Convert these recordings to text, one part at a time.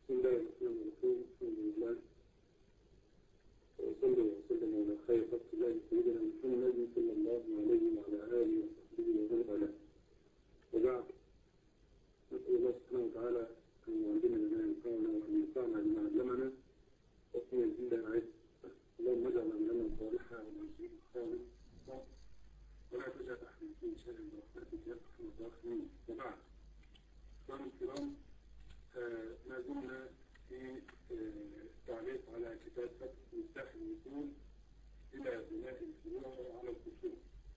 بسم الله الرحمن الرحيم. الحمد لله وصلى وسلم على خير خلق الله سيدنا محمد صلى الله عليه وعلى آله وصحبه ومن والاه. وبعد، نسأل الله سبحانه وتعالى أن يعلمنا ما ينفعنا وأن ينفعنا بما علمنا وأن يزيدنا علما. اللهم اجعل أعمالنا صالحة ونجزيك خالص ولا تجعل أحد في شر برحمتك يا أرحم الراحمين. وبعد، إخواني الكرام، ما زلنا في التعليق على كتاب فتح مفتاح الوصول إلى بناء الفروع على الأصول.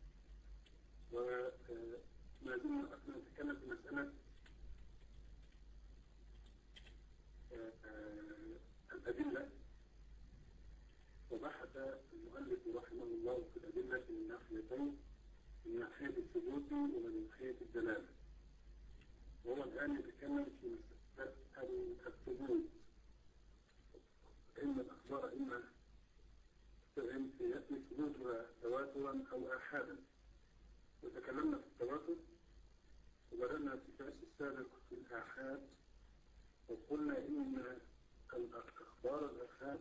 وما زلنا نتكلم في مسألة الأدلة، وبحث المؤلف رحمه الله في الأدلة من ناحيتين، من ناحية الثبوت ومن ناحية الدلالة. وهو الآن يتكلم في مسألة الثبوت، إما الأخبار إما يأتي ثبوتها تواترا أو آحادا. وتكلمنا في التواتر وبدأنا في الدرس السابق في الآحاد، وقلنا إن الأخبار الآحاد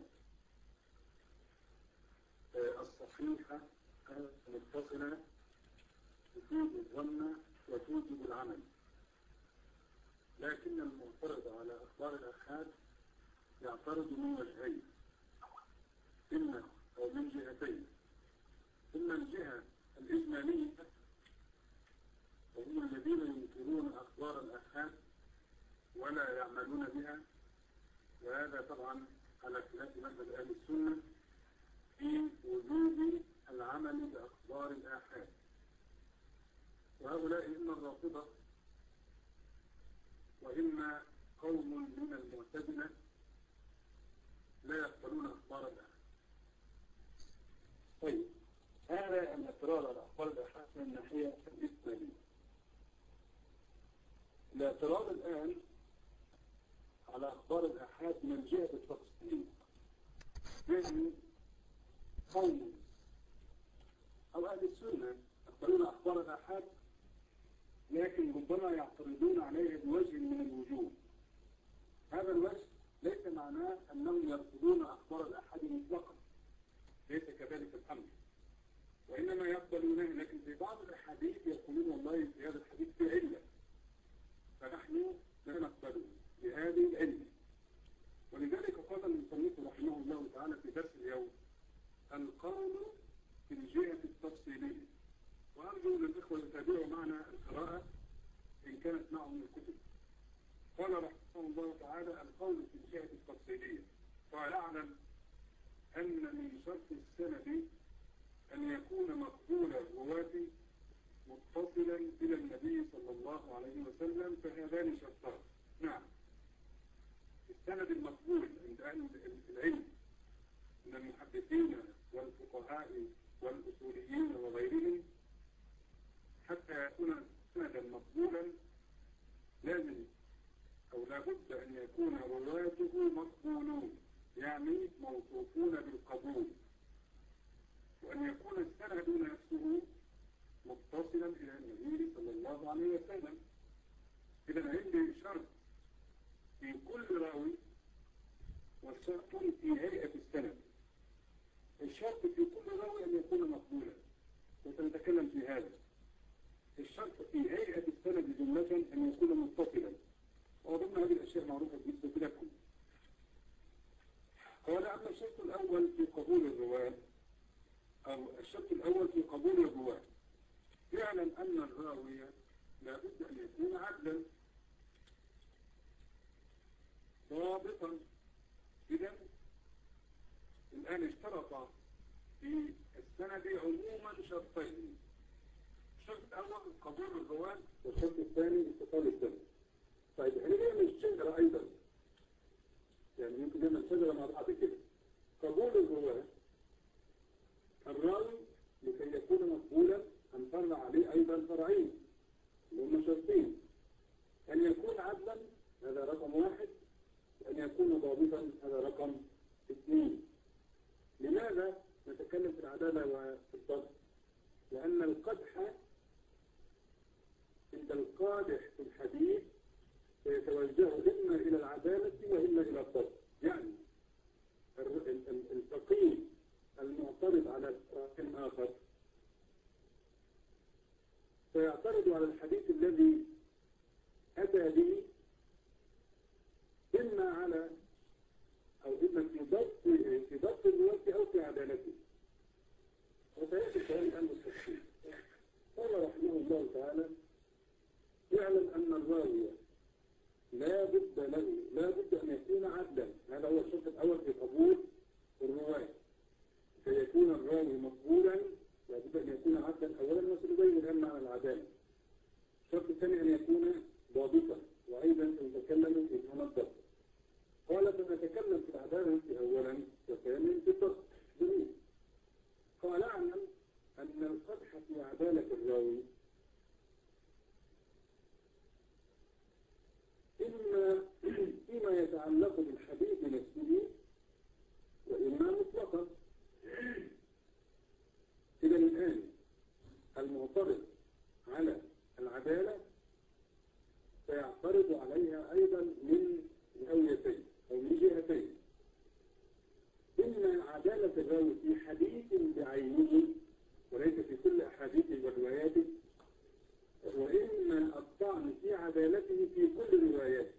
الصحيحة المتصلة تفيد الظن وتوجب العمل، لكن المعترض على أخبار الآحاد يعترض من وجهين، إما أو من جهتين. إما الجهة الإجمالية وهم الذين ينكرون أخبار الآحاد ولا يعملون بها، وهذا طبعا على خلاف مذهب أهل السنة في وجوب العمل بأخبار الآحاد. وهؤلاء إما الرافضة وإما قوم من المعتزلة لا يقبلون أخبار الآحاد. طيب، هذا الاعتراض على أخبار الآحاد من الناحية الإسلامية. الاعتراض الآن على أخبار الآحاد من جهة التفصيل، يعني قوم أو أهل السنة يقبلون أخبار الآحاد، لكن ربما يعترضون عليه بوجه من الوجوه. هذا الوجه ليس معناه أنهم يرفضون أخبار الآحاد مطلقا، ليس كذلك الأمر، وإنما يقبلونه، لكن في بعض الأحاديث يقولون والله في هذا الحديث في علة، فنحن لا نقبله بهذه العلة. ولذلك قال المصنف رحمه الله تعالى في درس اليوم: القول في الجهة التفصيلية. وأرجو أن الإخوة يتابعوا معنا القراءة إن كانت معهم الكتب. قال رحمه الله تعالى: القول في الجهة التفصيلية، ويعلم أن من شرط السند أن يكون مقبول الرواة متصلا إلى النبي صلى الله عليه وسلم، فهذان شرطان. نعم، السند المقبول عند أهل العلم من المحدثين والفقهاء والأصوليين وغيرهم، حتى يكون سندا مقبولا لازم أو لابد أن يكون رواته مقبولون، يعني موصوفون بالقبول، وأن يكون السند نفسه متصلا إلى النبي صلى الله عليه وسلم. إذا عندي شرط في كل راوي وشرط في هيئة السند. الشرط في كل راوي أن يكون مقبولا، وسنتكلم في هذا. الشرط في هيئة السند جملة أن يكون متصلا، وضمن هذه الأشياء معروفة بالنسبة لكم. قال: أما الشرط الأول في قبول الرواة، أو الشرط الأول في قبول الرواة، يعلم أن الراوي لابد أن يكون عدلا ضابطا. إذا الآن اشترط في السند عموما شرطين: الشرط الأول قبول الرواة، والشرط الثاني اتصال السند. طيب، احنا نعمل الشجرة أيضا، يعني يمكن نعمل الشجرة مع بعض كده. قبول الرواة، الراوي لكي يكون مقبولا هنفرع عليه أيضا فرعين اللي هم شرطين: أن يكون عدلا، هذا رقم واحد، وأن يكون ضابطا، هذا رقم اثنين. لماذا نتكلم في العدالة وفي الضبط؟ لأن القدح عند القادح في الحديث سيتوجه إما إلى العدالة وإما إلى الضبط. يعني الفقيه المعترض على الطرف آخر سيعترض على الحديث الذي أتى به، إما على أو إما في ضبط الرواية أو في عدالته. وسيأتي الكلام عن التفصيل. قال رحمه الله تعالى: يعلم أن الراوي لا بد أن يكون عدلا. هذا هو الشرط الأول في قبول الرواية. فيكون الراوي مقبولا لا بد أن يكون عدلا أولا، وسنبين الآن معنى العدالة. الشرط الثاني أن يكون ضابطا، وأيضا سنتكلم في معنى الضبط. قال: فنتكلم في العدالة أولا وثانيا في الضبط. قال: اعلم أن القدح في عدالة الراوي إما فيما يتعلق بالحديث نفسه وإما مطلقا. إذا الآن المعترض على العدالة سيعترض عليها أيضا من زاويتين أو من جهتين: إما عدالة الراوي في حديث بعينه وليس في كل أحاديثه ورواياته، وإما الطعن في عدالته في كل رواياته.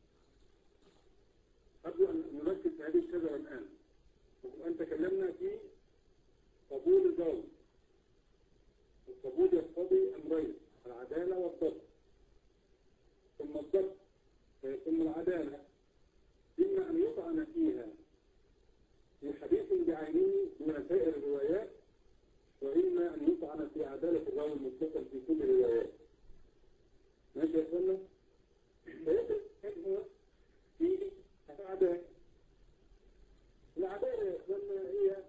أرجو أن نركز في هذه الشجرة الآن. وأن تكلمنا في قبول الراوي. القبول يقتضي أمرين: العدالة والضبط. ثم الضبط ثم العدالة، إما أن يطعن فيها في حديث بعينه دون سائر الروايات، وإما أن يطعن في عدالة الراوي المتصل في كل الروايات. ماشي يا أخوانا؟ فيجب أن في العدالة. العدالة يا أخوانا هي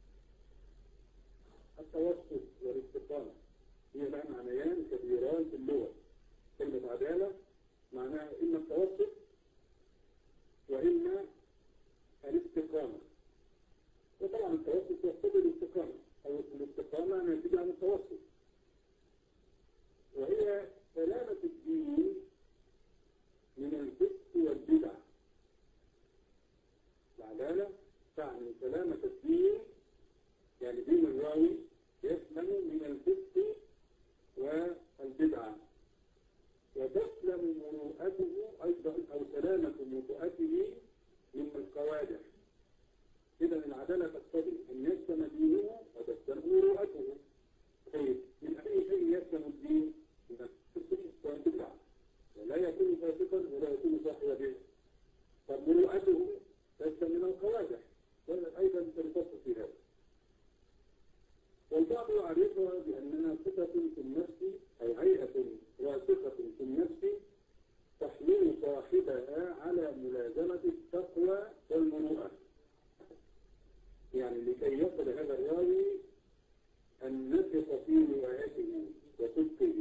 التوسط والاستقامة. هي لها معنيان كبيران في اللغة. كلمة عدالة معناها إما التوسط وإما الاستقامة. وطبعا التوسط يقتضي الاستقامة، أو الاستقامة ناتجة عن التوسط، وهي سلامة الدين من الفسق والبدع. العدالة تعني سلامة الدين، يعني دين الراوي يسلم من الفسق والبدعة، وتسلم مروءته أيضا أو سلامة مروءته من القوادح. إذا العدالة تقتضي أن يسلم دينه وتسلم مروءته. طيب، من أي شيء يسلم الدين؟ من الفسق والبدعة، ولا يكون فاسقا ولا يكون صاحب بدعة. فمروءته تسلم من القوادح، وأيضا تنتصر في هذا. والبعض يعرفها بأنها صفة في النفس أو هيئة راسخة في النفس تحمل صاحبها على ملازمة التقوى والمروءة. يعني لكي يصل هذا الراوي أن نثق في روايته وصدقه.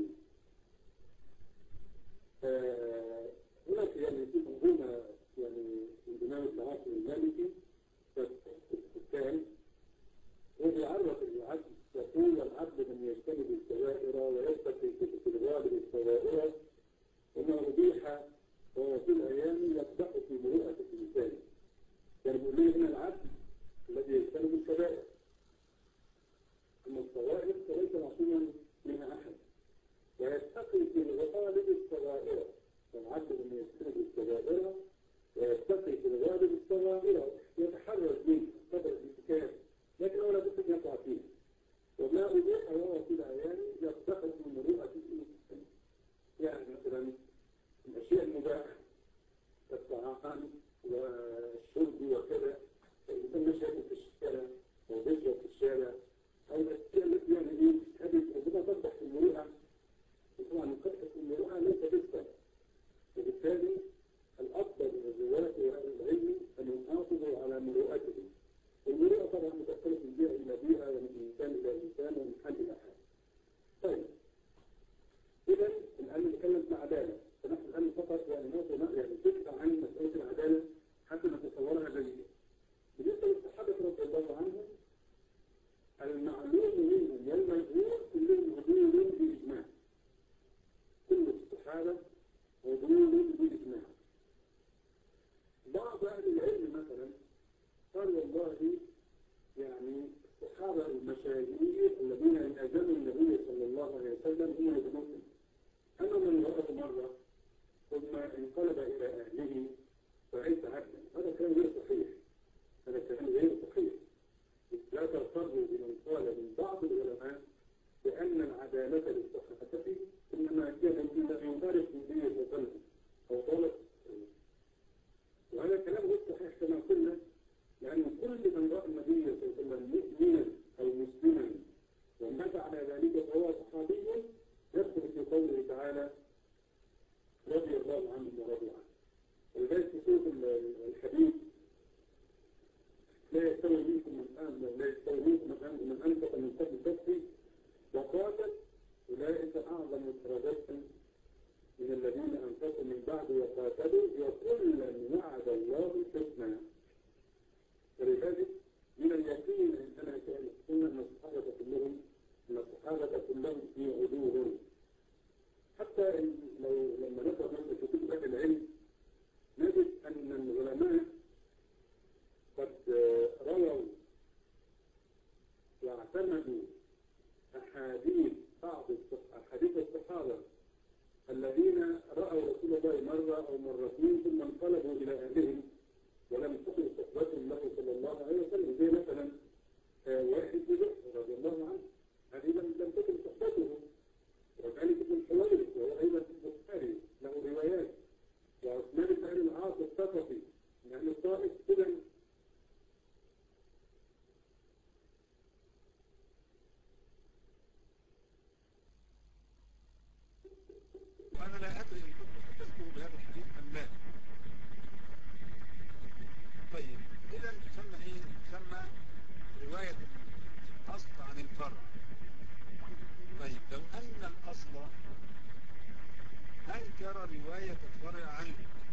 هناك يعني في منظومة يعني من دماغ التعاطي المالكي الثاني، ويعرف العبد، يقول: العبد من يجتنب الكبائر ويتقي في الغالب الصغائر، وما أبيح وهو في الأيام يقدح في مروءة الإنسان. يعني بيقول لي هنا العبد الذي يجتنب الكبائر، أما الصغائر فليس معصوما منها أحد، ويتقي في الغالب الصغائر. العبد من يجتنب الكبائر ويتقي في الغالب الصغائر، يتحرز منه قدر الاتكال، لكن هو لا بد أن يقع فيه. وما أبيح وهو في الأيام يقدح في مروءة الإنسان. يعني مثلا الأشياء المباحة كالطعام والشرب وكذا، الإنسان مش يأكل في الشارع أو بيشرب في الشارع، أو الأشياء التي يعني إيه هذه ربما تقدح في المروءة. وطبعا القدح في المروءة ليس رزقا، وبالتالي الأفضل من الرواية وأهل العلم أن يحافظوا انقلب إلى أهله فليس عدلا. هذا كلام غير صحيح. هذا كلام غير صحيح. لا تغتروا بمن قال من بعض العلماء بأن العدالة للصحابة إنما كان من يبارك النبي صلى الله عليه وسلم أو طالب. وهذا كلام غير صحيح كما قلنا، لأن كل من رأى النبي صلى الله عليه وسلم مؤمنا أو مسلما ومات على ذلك فهو صحابي يدخل في قوله تعالى رضي الله عنه ورضي عنه. ولذلك في سورة الحديث لا يستوي منكم من أنفق من قبل الفتح وقاتل أولئك أعظم درجة من الذين أنفقوا من بعد وقاتلوا وكلا وعد الله الحسنى. ولذلك من اليقين عندنا كأن أن الصحابة كلهم في عدوهم. حتى لما نقرأ مثل كتب أهل العلم نجد أن العلماء قد رووا واعتمدوا أحاديث الصحابة الذين رأوا رسول الله مرة أو مرتين ثم انقلبوا إلى أهلهم ولم تكن صحبتهم له صلى الله عليه وسلم، زي مثلا واحد بن جحر رضي الله عنه، هذه لم تكن صحبته. وكذلك ابن حويرث وهو أيضا في البخاري له روايات، وعثمان بن أبي العاص الثقفي من أهل الطائف كذا. وأنا لا أدري إن كنت حدثته بهذا الحديث أم لا. طيب إذا تسمى إيه؟ تسمى رواية الأصل عن الفرع. طيب لو أن الأصل أنكر رواية الفرع عنه،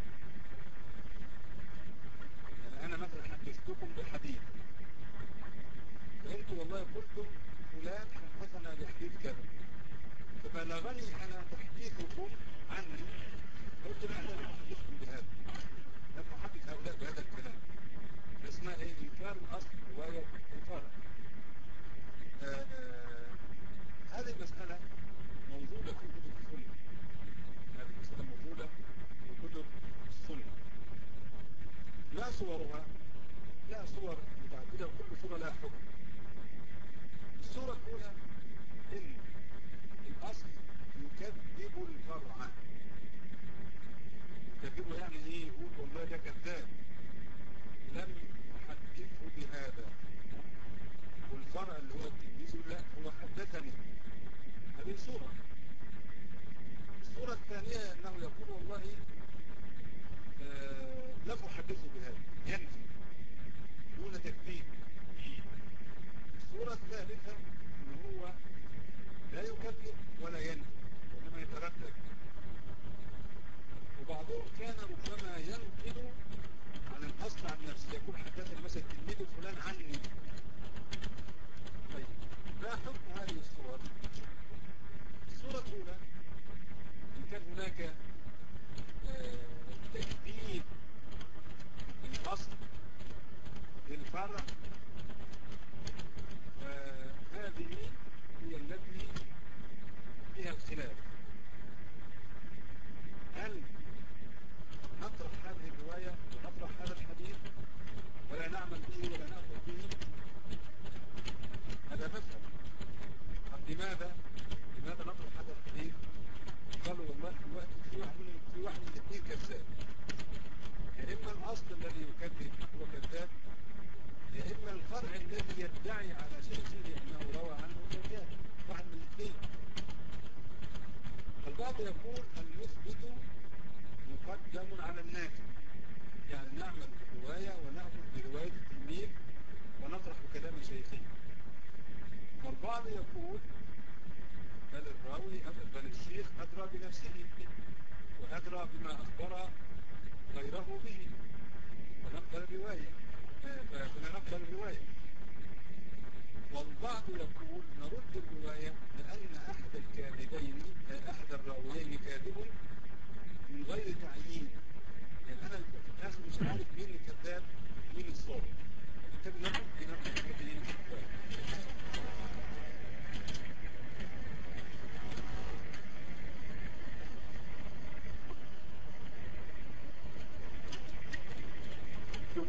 يعني أنا مثلا حدثتكم بحديث فأنتم والله قلتم فلان حدثنا بحديث كذا، فبلغني أنا تحديثكم عني قلت لا أنا لا أحدثكم بهذا، لا أحدث هؤلاء بهذا الكلام. اسمها إيه؟ إنكار الأصل رواية الفرع. هذه المسألة موجودة في كتب السنة. هذه المسألة موجودة في كتب السنة. لا صورها، لا صور متعددة وكل صورة لها حكم. الصورة الأولى إن الأصل يكذب الفرع. يكذبه يعني إيه؟ يقول والله ده كذاب لم أحدثه بهذا، والفرع اللي هو التلميذ لا هو حدثني. هذه صورة. الصورة الثانية أنه يقول والله لم أحدثه بهذا، ينفي دون تكذيب. الصورة الثالثة أنه هو لا يكذب ولا ينفي وإنما يتردد. وبعضهم كان ربما ينقل عن الأصل عن نفسه، يقول حدثني مثلا تلميذ فلان عني. طيب ما حكم هذه الصور؟ الصورة الأولى إن كان هناك تكذيب الأصل للفرع، هذه هي التي فيها الخلاف. هل نطرح هذه الرواية ونطرح هذا الحديث ولا نعمل به ولا نأخذ به؟ هذا مفهوم. لماذا نطرح هذا الحديث؟ قالوا والله في واحد من الاثنين كذاب. يا إما الأصل الذي يكذب هو كذاب، يا إما الفرع الذي يدعي على شيخه أنه روى عنه كذاب. واحد من الاثنين. البعض يقول المثبت مقدم على النافي، يعني نعمل بالرواية ونأخذ برواية التلميذ ونطرح كلام شيخه. والبعض يقول بل الشيخ أدرى بنفسه وأدرى بما أخبر غيره به فنقبل الرواية. والبعض يقول نرد الرواية لأن أحد الراويين كاذب من غير تعيين. يعني أنا الناس مش عارف مين الكذاب مين الصادق، فبالتالي نرد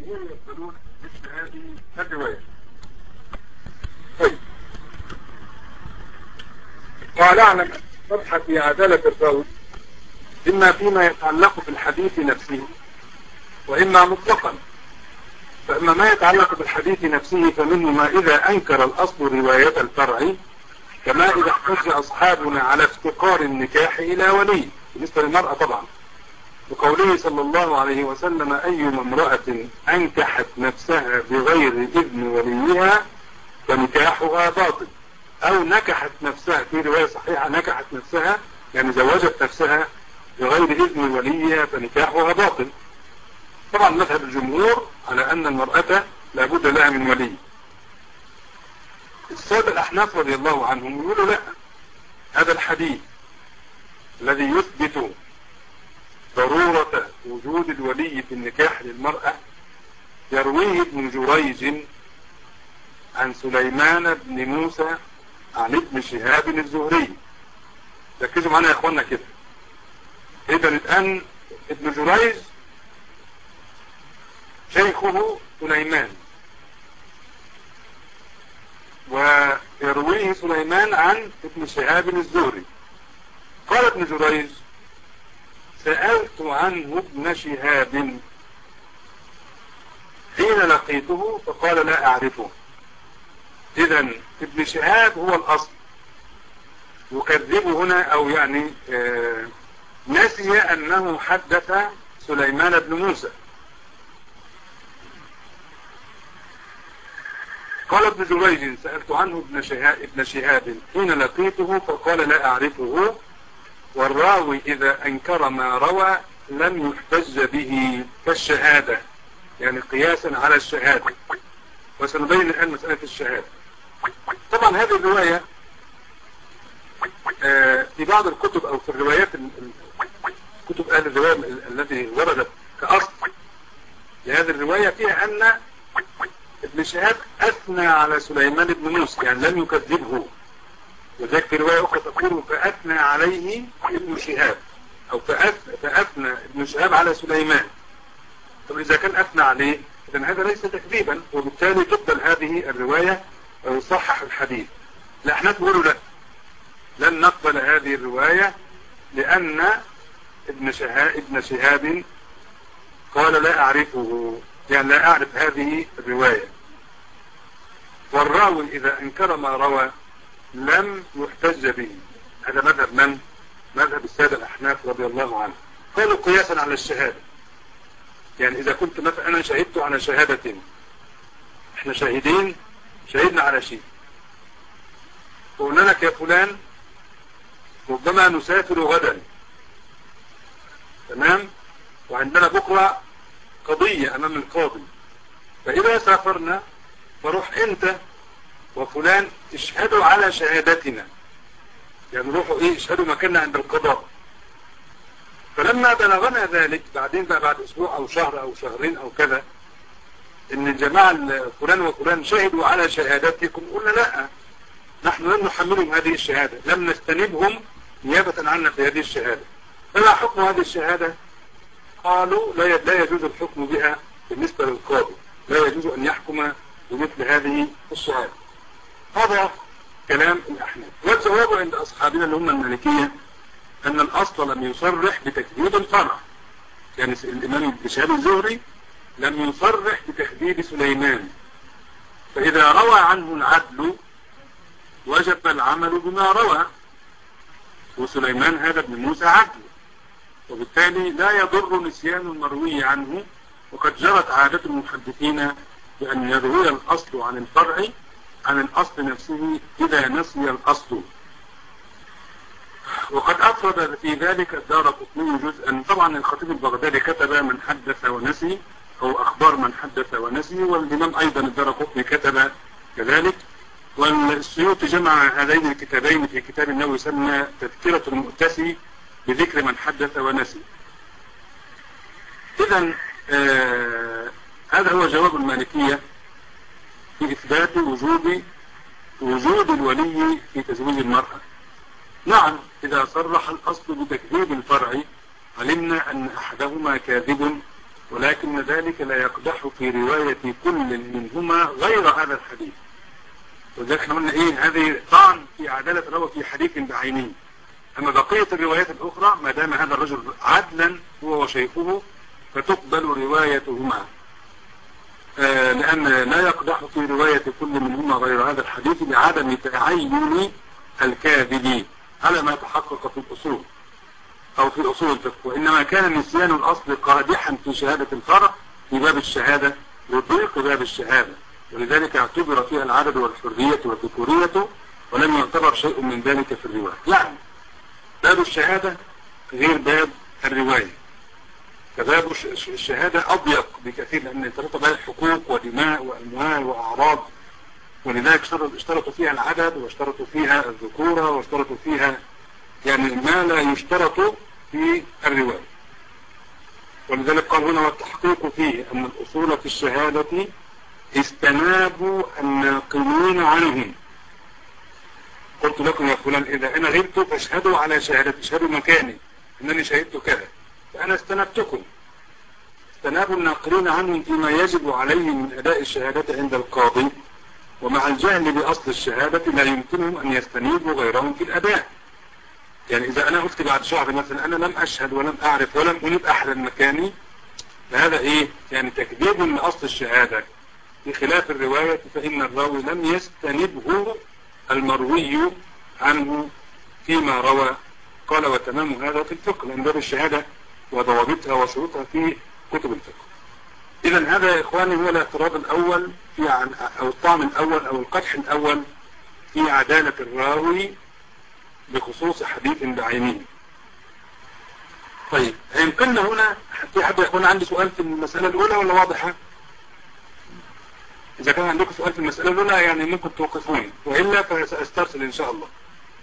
الجمهور يقبلون مثل هذه الرواية. طيب، قال اعلم صفحة في عدالة الراوي إما فيما يتعلق بالحديث نفسه وإما مطلقا. فإما ما يتعلق بالحديث نفسه فمنه ما إذا أنكر الأصل رواية الفرع، كما إذا احتج أصحابنا على افتقار النكاح إلى ولي بالنسبة للمرأة طبعا، بقوله صلى الله عليه وسلم: أيما امرأة أنكحت نفسها بغير إذن وليها فنكاحها باطل. أو نكحت نفسها، في رواية صحيحة نكحت نفسها يعني زوجت نفسها بغير إذن وليها فنكاحها باطل. طبعا مذهب الجمهور على أن المرأة لابد لها من ولي. السادة الأحناف رضي الله عنهم يقولوا لا، هذا الحديث الذي يثبت ضرورة وجود الولي في النكاح للمرأة يرويه ابن جريج عن سليمان بن موسى عن ابن شهاب الزهري. ركزوا معنا يا اخوانا كده. إذا الآن ابن جريج شيخه سليمان، ويرويه سليمان عن ابن شهاب الزهري. قال ابن جريج: سألت عنه ابن شهاب حين لقيته فقال لا أعرفه. إذن ابن شهاب هو الأصل، يكذبه هنا أو يعني نسي أنه حدث سليمان بن موسى. قال ابن جريج: سألت عنه ابن شهاب حين لقيته فقال لا أعرفه. والراوي إذا أنكر ما روى لم يحتج به كالشهادة، يعني قياسا على الشهادة، وسنبين الآن مسألة الشهادة. طبعا هذه الرواية في بعض الكتب أو في الروايات كتب أهل الرواية التي وردت كأصل لهذه الرواية فيها أن ابن شهاب أثنى على سليمان بن موسى، يعني لم يكذبه. وذلك في رواية أخرى تقول فأثنى عليه ابن شهاب، أو فأثنى ابن شهاب على سليمان. طب إذا كان أثنى عليه إذن هذا ليس تكذيبا، وبالتالي تقبل هذه الرواية ويصحح الحديث. لا، احنا نقول لا، لن نقبل هذه الرواية لأن ابن شهاب قال لا أعرفه، يعني لا أعرف هذه الرواية. والراوي إذا أنكر ما روى لم يحتج به. هذا مذهب من؟ مذهب السادة الأحناف رضي الله عنه. قالوا قياسا على الشهادة، يعني إذا كنت مثلا أنا شهدت على شهادة، احنا شاهدين شهدنا على شيء، وقلنا لك يا فلان ربما نسافر غدا، تمام، وعندنا بكرة قضية أمام القاضي، فإذا سافرنا فروح أنت وفلان اشهدوا على شهادتنا، يعني روحوا اشهدوا مكاننا عند القضاء. فلما بلغنا ذلك بعدين بقى بعد أسبوع أو شهر أو شهرين أو كذا إن الجماعة فلان وفلان شهدوا على شهادتكم، قلنا لا، نحن لم نحملهم هذه الشهادة، لم نستنبهم نيابة عنا في هذه الشهادة. فما حكم هذه الشهادة؟ قالوا لا يجوز الحكم بها بالنسبة للقاضي، لا يجوز أن يحكم بمثل هذه الشهادة. هذا كلام الأحناف. والجواب عند أصحابنا اللي هم المالكية أن الأصل لم يصرح بتكذيب الفرع، يعني الإمام ابن شهاب الزهري لم يصرح بتكذيب سليمان، فإذا روى عنه العدل وجب العمل بما روى، وسليمان هذا ابن موسى عدل، وبالتالي لا يضر نسيان المروي عنه. وقد جرت عادة المحدثين بأن يروي الأصل عن الفرع عن الأصل نفسه إذا نسي الأصل. وقد أفرد في ذلك الدارقطني جزءا. طبعا الخطيب البغدادي كتب من حدث ونسي أو أخبار من حدث ونسي، والإمام أيضا الدارقطني كتب كذلك، والسيوطي جمع هذين الكتابين في كتاب له يسمى تذكرة المؤتسي بذكر من حدث ونسي. إذن هذا هو جواب المالكية في إثبات وجود الولي في تزويج المرأة. نعم، إذا صرح الأصل بتكذيب الفرع علمنا أن أحدهما كاذب ولكن ذلك لا يقدح في رواية كل منهما غير هذا الحديث. وذلك احنا قلنا ايه، هذه طعن في عدالة الراوي في حديث بعينه. اما بقية الروايات الاخرى ما دام هذا الرجل عدلا هو وشيخه فتقبل روايتهما، لأن لا يقدح في رواية كل منهما غير هذا الحديث لعدم تعين الكاذب على ما تحقق في الأصول أو في أصول الفقه، وإنما كان نسيان الأصل قادحا في شهادة الفرع في باب الشهادة وضيق باب الشهادة، ولذلك اعتبر فيها العدد والحرية والذكورية ولم يعتبر شيء من ذلك في الرواية. يعني باب الشهادة غير باب الرواية، فباب الشهادة أضيق بكثير لأن يترتب عليه حقوق ودماء وأموال وأعراض، ولذلك اشترطوا فيها العدد واشترطوا فيها الذكورة واشترطوا فيها يعني ما لا يشترط في الرواية. ولذلك قال هنا والتحقيق فيه أن الأصول في الشهادة استنابوا الناقلين عنهم. قلت لكم يا فلان إذا أنا غبت فاشهدوا على شهادتي، اشهدوا مكاني أنني شهدت كذا، فأنا استنبتكم. استنابوا الناقلين عنهم فيما يجب عليهم من أداء الشهادة عند القاضي، ومع الجهل بأصل الشهادة لا يمكنهم أن يستنيبوا غيرهم في الأداء. يعني إذا أنا قلت بعد شهر مثلا أنا لم أشهد ولم أعرف ولم أنيب أحدا مكاني، فهذا إيه؟ يعني تكذيب لأصل الشهادة. بخلاف الرواية فإن الراوي لم يستنبه المروي عنه فيما روى. قال وتمام هذا في الفقه، لأن باب الشهادة وضوابطها وشروطها في كتب الفقه. إذا هذا يا إخواني هو الاعتراض الأول في أو الطعن الأول أو القدح الأول في عدالة الراوي بخصوص حديث بعينه. طيب يمكننا هنا في حد يكون عندي سؤال في المسألة الأولى ولا واضحة؟ إذا كان عندكم سؤال في المسألة الأولى يعني ممكن توقفوني، وإلا فسأسترسل إن شاء الله.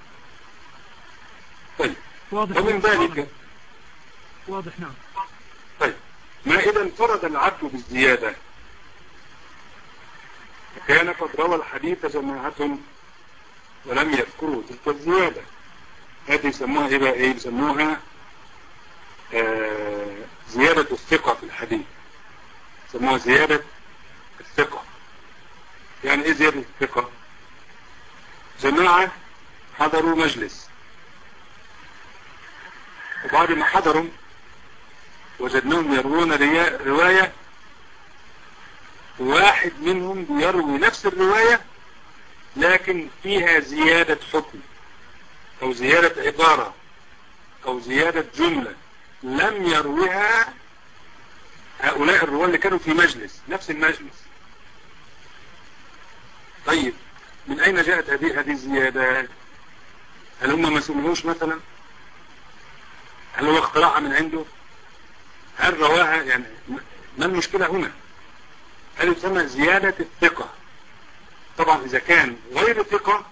طيب ومن ذلك واضح. نعم. طيب ما إذا انفرد العبد بالزيادة كان قد روى الحديث جماعة ولم يذكروا تلك الزيادة، هذه يسموها إيه بقى؟ إيه يسموها؟ زيادة الثقة في الحديث، يسموها زيادة الثقة. يعني إيه زيادة الثقة؟ جماعة حضروا مجلس، وبعد ما حضروا وجدناهم يروون رواية، واحد منهم بيروي نفس الرواية لكن فيها زيادة حكم أو زيادة عبارة أو زيادة جملة لم يروها هؤلاء الرواة اللي كانوا في مجلس نفس المجلس. طيب من أين جاءت هذه الزيادة؟ هل هم ما سمعوش مثلا؟ هل هو اختراعها من عنده؟ هل رواها؟ يعني ما المشكلة هنا؟ هل تسمى زيادة الثقة؟ طبعا إذا كان غير ثقة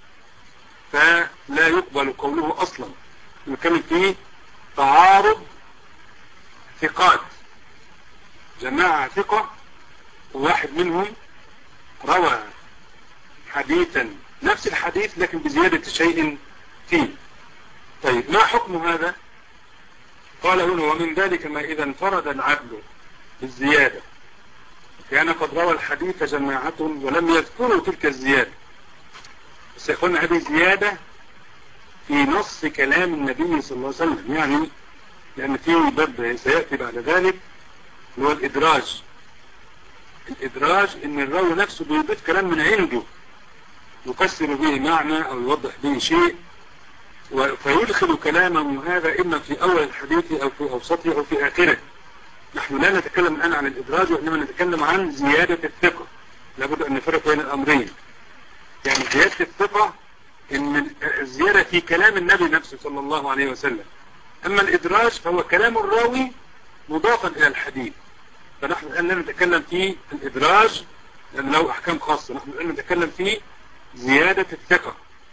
فلا يقبل قوله أصلا. نتكلم فيه تعارض ثقات، جماعة ثقة وواحد منهم روى حديثا نفس الحديث لكن بزيادة شيء فيه. طيب ما حكم هذا؟ قال هنا ومن ذلك ما إذا انفرد العدل بالزيادة كان قد روى الحديث جماعة ولم يذكروا تلك الزيادة. بس يقولنا هذه زيادة في نص كلام النبي صلى الله عليه وسلم، يعني لأن في باب سيأتي بعد ذلك هو الإدراج. الإدراج إن الراوي نفسه بيضيف كلام من عنده يفسر به معنى أو يوضح به شيء فيدخل كلامه هذا إما في أول الحديث أو في أوسطه أو في آخره. نحن لا نتكلم الآن عن الإدراج وإنما نتكلم عن زيادة الثقة. لابد أن نفرق بين الأمرين. يعني زيادة الثقة إن الزيادة في كلام النبي نفسه صلى الله عليه وسلم، أما الإدراج فهو كلام الراوي مضافا إلى الحديث. فنحن الآن لا نتكلم في الإدراج لأن له أحكام خاصة، نحن الآن نتكلم في زيادة الثقة.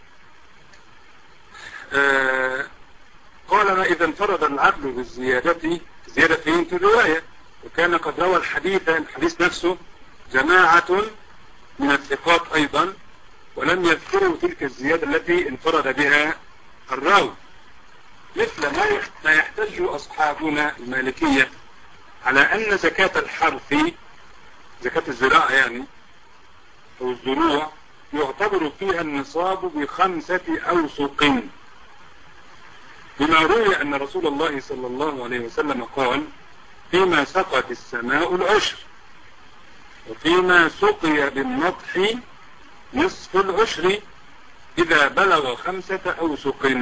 قال ما إذا انفرد العدل بالزيادة، زيادة في الرواية، وكان قد روى الحديث نفسه جماعة من الثقات أيضا ولم يذكروا تلك الزيادة التي انفرد بها الراوي، مثل ما يحتج أصحابنا المالكية على أن زكاة الحرث، زكاة الزراعة يعني أو الزروع، يعتبر فيها النصاب ب5 أوسق، بما روي أن رسول الله صلى الله عليه وسلم قال: فيما سقت السماء العشر، وفيما سقي بالنضح نصف العشر إذا بلغ 5 أوسق.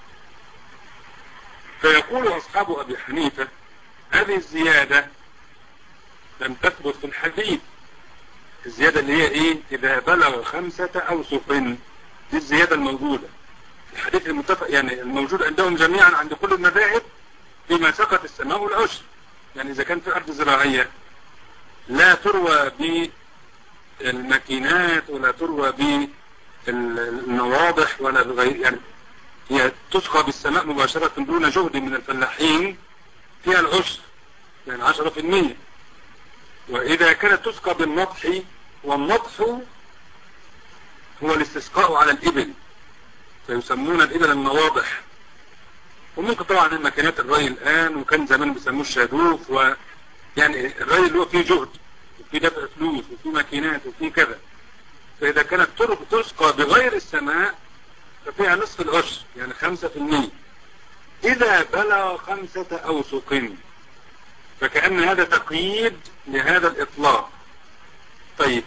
فيقول أصحاب أبي حنيفة: هذه الزيادة لم تثبت في الحديث. الزيادة اللي هي إيه؟ إذا بلغ 5 أوسق، دي الزيادة الموجودة الحديث المتفق يعني الموجود عندهم جميعا عند كل المذاهب: فيما سقط السماء العشر. يعني إذا كان في أرض زراعية لا تروى بالماكينات ولا تروى بالنواضح ولا بغير، يعني هي تسقى بالسماء مباشرة دون جهد من الفلاحين، فيها العشر يعني 10%. وإذا كانت تسقى بالنضح، والنضح هو الاستسقاء على الإبل، فيسمون الإبل النواضح. وممكن طبعا الماكينات الري الآن، وكان زمان بيسموه الشادوف، ويعني الري اللي هو فيه جهد وفيه دفع فلوس وفيه ماكينات وفيه كذا. فإذا كانت تسقى بغير السماء ففيها نصف العشر يعني 5%. إذا بلغ 5 أوسق، فكأن هذا تقييد لهذا الإطلاق. طيب،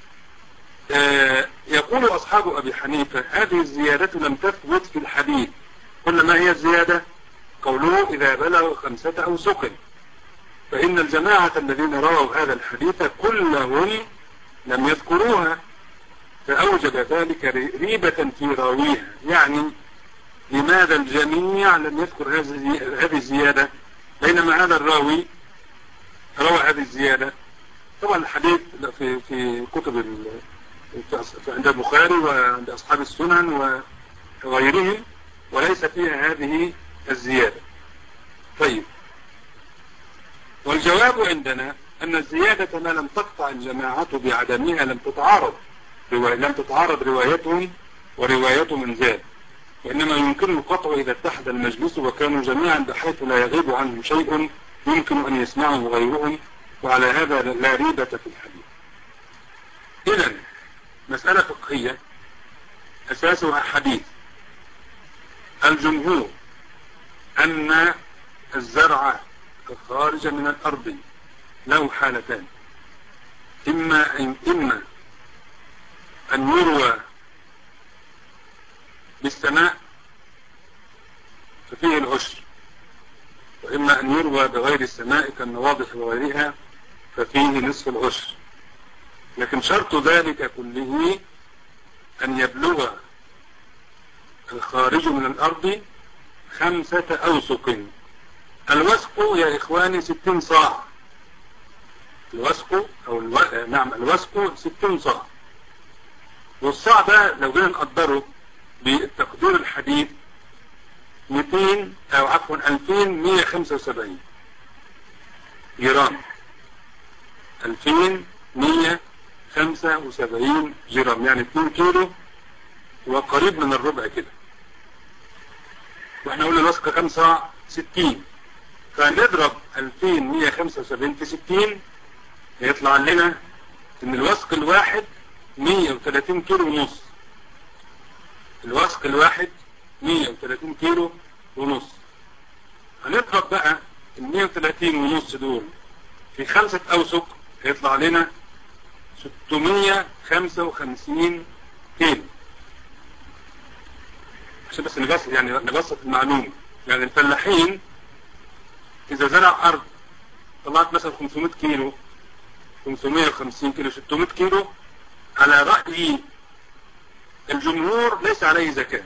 يقول أصحاب أبي حنيفة: هذه الزيادة لم تثبت في الحديث. قلنا ما هي الزيادة؟ قوله: إذا بلغ 5 أوسق. فإن الجماعة الذين رووا هذا الحديث كلهم لم يذكروها، فأوجب ذلك ريبة في راويها. يعني لماذا الجميع لم يذكر هذه الزيادة بينما هذا الراوي روى هذه الزيادة؟ طبعا الحديث في كتب عند البخاري وعند أصحاب السنن وغيرهم، وليس فيها هذه الزيادة. طيب، والجواب عندنا أن الزيادة ما لم تقطع الجماعة بعدمها لم تتعارض روايتهم ورواية من زاد، وإنما يمكن القطع إذا اتحد المجلس وكانوا جميعا بحيث لا يغيب عنهم شيء يمكن أن يسمعه غيرهم، وعلى هذا لا ريبة في الحديث. إذن مسألة فقهية أساسها حديث الجمهور أن الزرع الخارج من الأرض له حالتان: إما أن يروى بالسماء ففيه العشر، وإما أن يروى بغير السماء كالنواضح وغيرها ففيه نصف العشر. لكن شرط ذلك كله أن يبلغ الخارج من الأرض 5 أوسق. الوسق يا إخواني 60 صاع. الوسق الوسق 60 صاع. والصاع ده لو جينا نقدره بالتقدير الحديث 2175 جرام. 2175 جرام يعني 2 كيلو وقريب من الربع كده. واحنا قلنا الوسق كم صاع؟ 60. فنضرب 2175 في 60 يطلع لنا ان الوسق الواحد 130 كيلو ونص. الوسق الواحد 130 كيلو ونص. هنضرب بقى ال 130 ونص دول في 5 أوسق هيطلع لنا 655 كيلو. عشان بس نبسط المعلومة. يعني الفلاحين إذا زرع أرض طلعت مثلا 500 كيلو 550 كيلو 600 كيلو، على رأي الجمهور ليس عليه زكاة.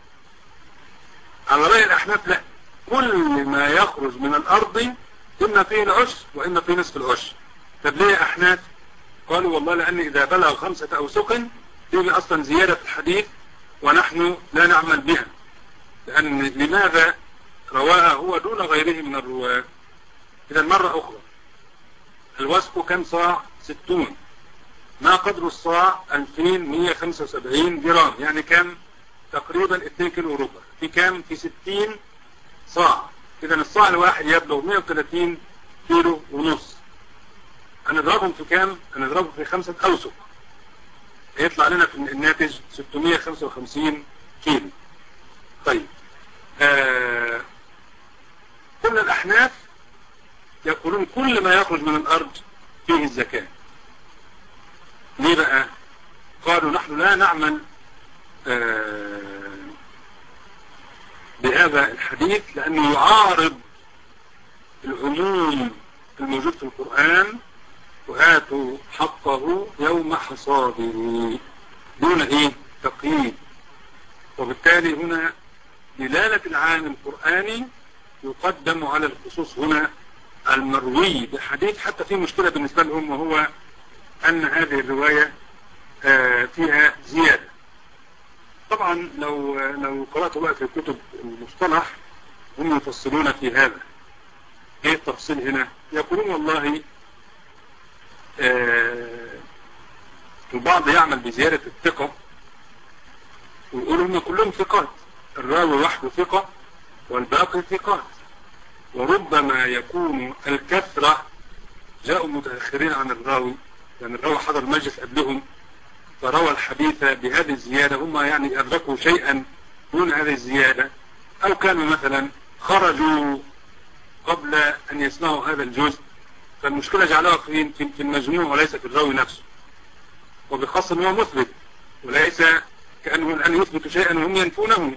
على رأي الأحناف لا، كل ما يخرج من الأرض إما فيه العشر وإما فيه نصف العشر. طب ليه يا أحناف؟ قالوا والله لأن إذا بلغ 5 أوسق تيجي أصلا زيادة في الحديث ونحن لا نعمل بها. لأن لماذا رواها هو دون غيره من الرواة؟ إذا مرة أخرى الوسق كم صاع؟ 60. ما قدر الصاع؟ 2175 جرام، يعني كم؟ تقريبا 2 كيلو وربع. في كم؟ في 60 صاع. إذا الصاع الواحد يبلغ 130 كيلو ونص. هنضربهم في كام؟ هنضربهم في 5 أوسق، هيطلع لنا في الناتج 655 كيلو. طيب كل الأحناف يقولون كل ما يخرج من الأرض فيه الزكاة. ليه بقى؟ قالوا نحن لا نعمل بهذا الحديث لأنه يعارض العموم الموجود في القرآن وآتوا حقه يوم حصاده دون ايه؟ تقييد. وبالتالي هنا دلالة العام القرآني يقدم على الخصوص هنا المروي بحديث، حتى في مشكلة بالنسبة لهم، وهو أن هذه الرواية فيها زيادة. طبعا لو قرأت بقى في كتب المصطلح هم يفصلون في هذا. ايه التفصيل هنا؟ يقولون والله البعض يعمل بزيادة الثقة ويقولوا هم كلهم ثقات، الراوي وحده ثقة والباقي ثقات، وربما يكون الكثرة جاءوا متأخرين عن الراوي، يعني الراوي حضر مجلس قبلهم فروى الحديث بهذه الزيادة، هم يعني أدركوا شيئا دون هذه الزيادة، أو كانوا مثلا خرجوا قبل أن يسمعوا هذا الجزء، فالمشكلة جعلها في المجموع وليس في الراوي نفسه، وبخاصة أنه مثبت وليس كأنه الآن يثبت شيئا وهم ينفونه.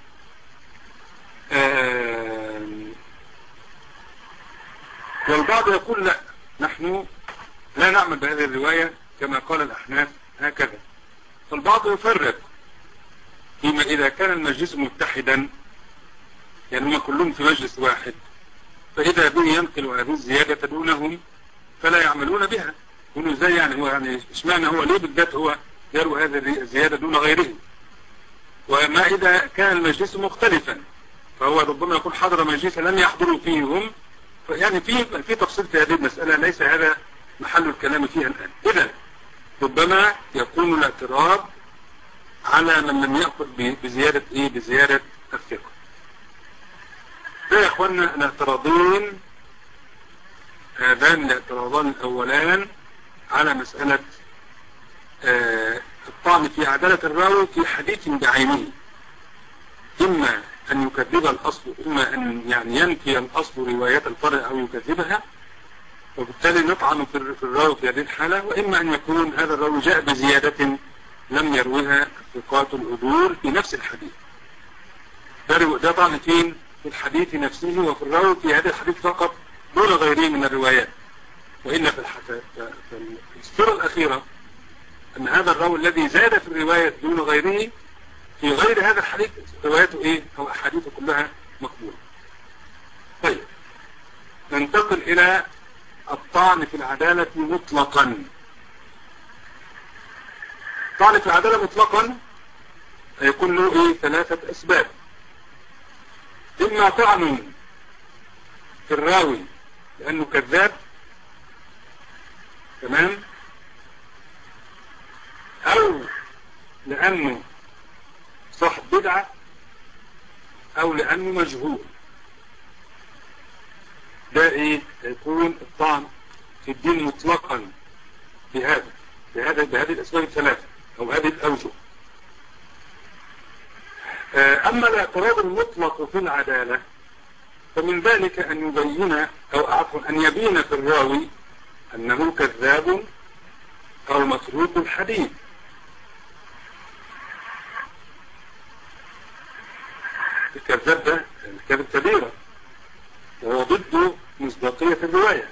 والبعض يقول لا، نحن لا نعمل بهذه الرواية كما قال الأحناف هكذا. فالبعض يفرق فيما إذا كان المجلس متحدا، يعني هم كلهم في مجلس واحد، فإذا به ينقل هذه الزيادة دونهم فلا يعملون بها. يقولوا ازاي يعني؟ هو يعني اشمعنى هو ليه بالذات هو يروي هذه الزيادة دون غيره؟ وما إذا كان المجلس مختلفا، فهو ربما يكون حضر مجلس لم يحضروا فيه هم، يعني في تفصيل في هذه المسألة، ليس هذا محل الكلام فيها الآن. إذا ربما يكون الاعتراض على من لم يأخذ بزيادة ايه؟ بزيادة الثقة. ده يا اخوانا الاعتراضين، هذان الاعتراضان الاولان على مسألة الطعن في عدالة الراوي في حديث بعينه، اما ان يكذب الاصل، اما ان يعني ينفي الاصل روايات الفرع او يكذبها، وبالتالي نطعن في الراوي في هذه الحالة، واما ان يكون هذا الراوي جاء بزيادة لم يروها الثقات العدول في نفس الحديث. ده طعن فين؟ في الحديث نفسه وفي الراوي في هذا الحديث فقط دون غيره من الروايات. وإلا في الصورة الأخيرة أن هذا الراوي الذي زاد في الرواية دون غيره في غير هذا الحديث روايته إيه؟ أو أحاديثه كلها مقبولة. طيب ننتقل إلى الطعن في العدالة مطلقا. الطعن في العدالة مطلقا يكون له إيه؟ 3 أسباب. إما طعن في الراوي لأنه كذاب، تمام، أو لأنه صاحب بدعة، أو لأنه مجهول. ده إيه؟ يكون الطعن في الدين مطلقا بهذه الأسباب ال3 أو هذه الأوجه. أما الاعتراض المطلق في العدالة فمن ذلك أن يبين أو عفوا أن يبين في الراوي أنه كذاب أو متروك الحديث. الكذاب ده الكذب كبيرة وهو ضد مصداقية الرواية،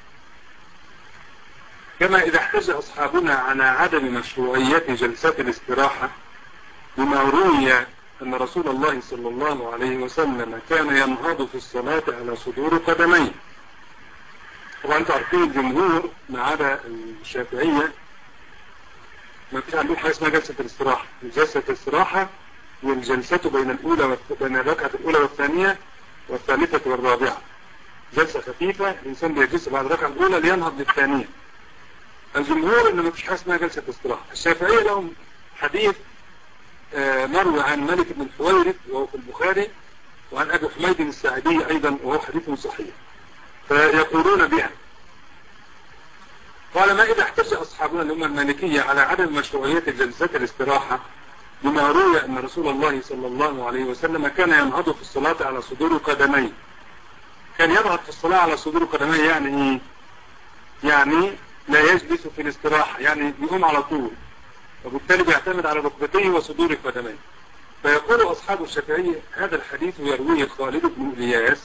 كما إذا احتج أصحابنا على عدم مشروعية جلسات الاستراحة بما روي أن رسول الله صلى الله عليه وسلم كان ينهض في الصلاة على صدور قدميه. طبعا انتوا عارفين الجمهور ما عدا الشافعية ما فيش عندهم حاجة اسمها جلسة الاستراحة. جلسة الاستراحة والجلسة بين الركعة الأولى والثانية والثالثة والرابعة، جلسة خفيفة الإنسان بيجلس بعد الركعة الأولى لينهض للثانية. الجمهور إن ما فيش حاجة اسمها جلسة الاستراحة. الشافعية لهم حديث مروي عن مالك بن الحويرث وهو في البخاري، وعن أبي حميد الساعدي أيضا وهو حديث صحيح، فيقولون بها. أصحابنا اللي هم المالكية على عدم مشروعية جلسات الاستراحة بما روي أن رسول الله صلى الله عليه وسلم كان ينهض في الصلاة على صدور قدميه. كان ينهض في الصلاة على صدور قدميه يعني إيه؟ يعني لا يجلس في الاستراحة، يعني يقوم على طول، وبالتالي بيعتمد على ركبتيه وصدور قدميه. فيقول أصحاب الشافعي هذا الحديث يرويه خالد بن إلياس،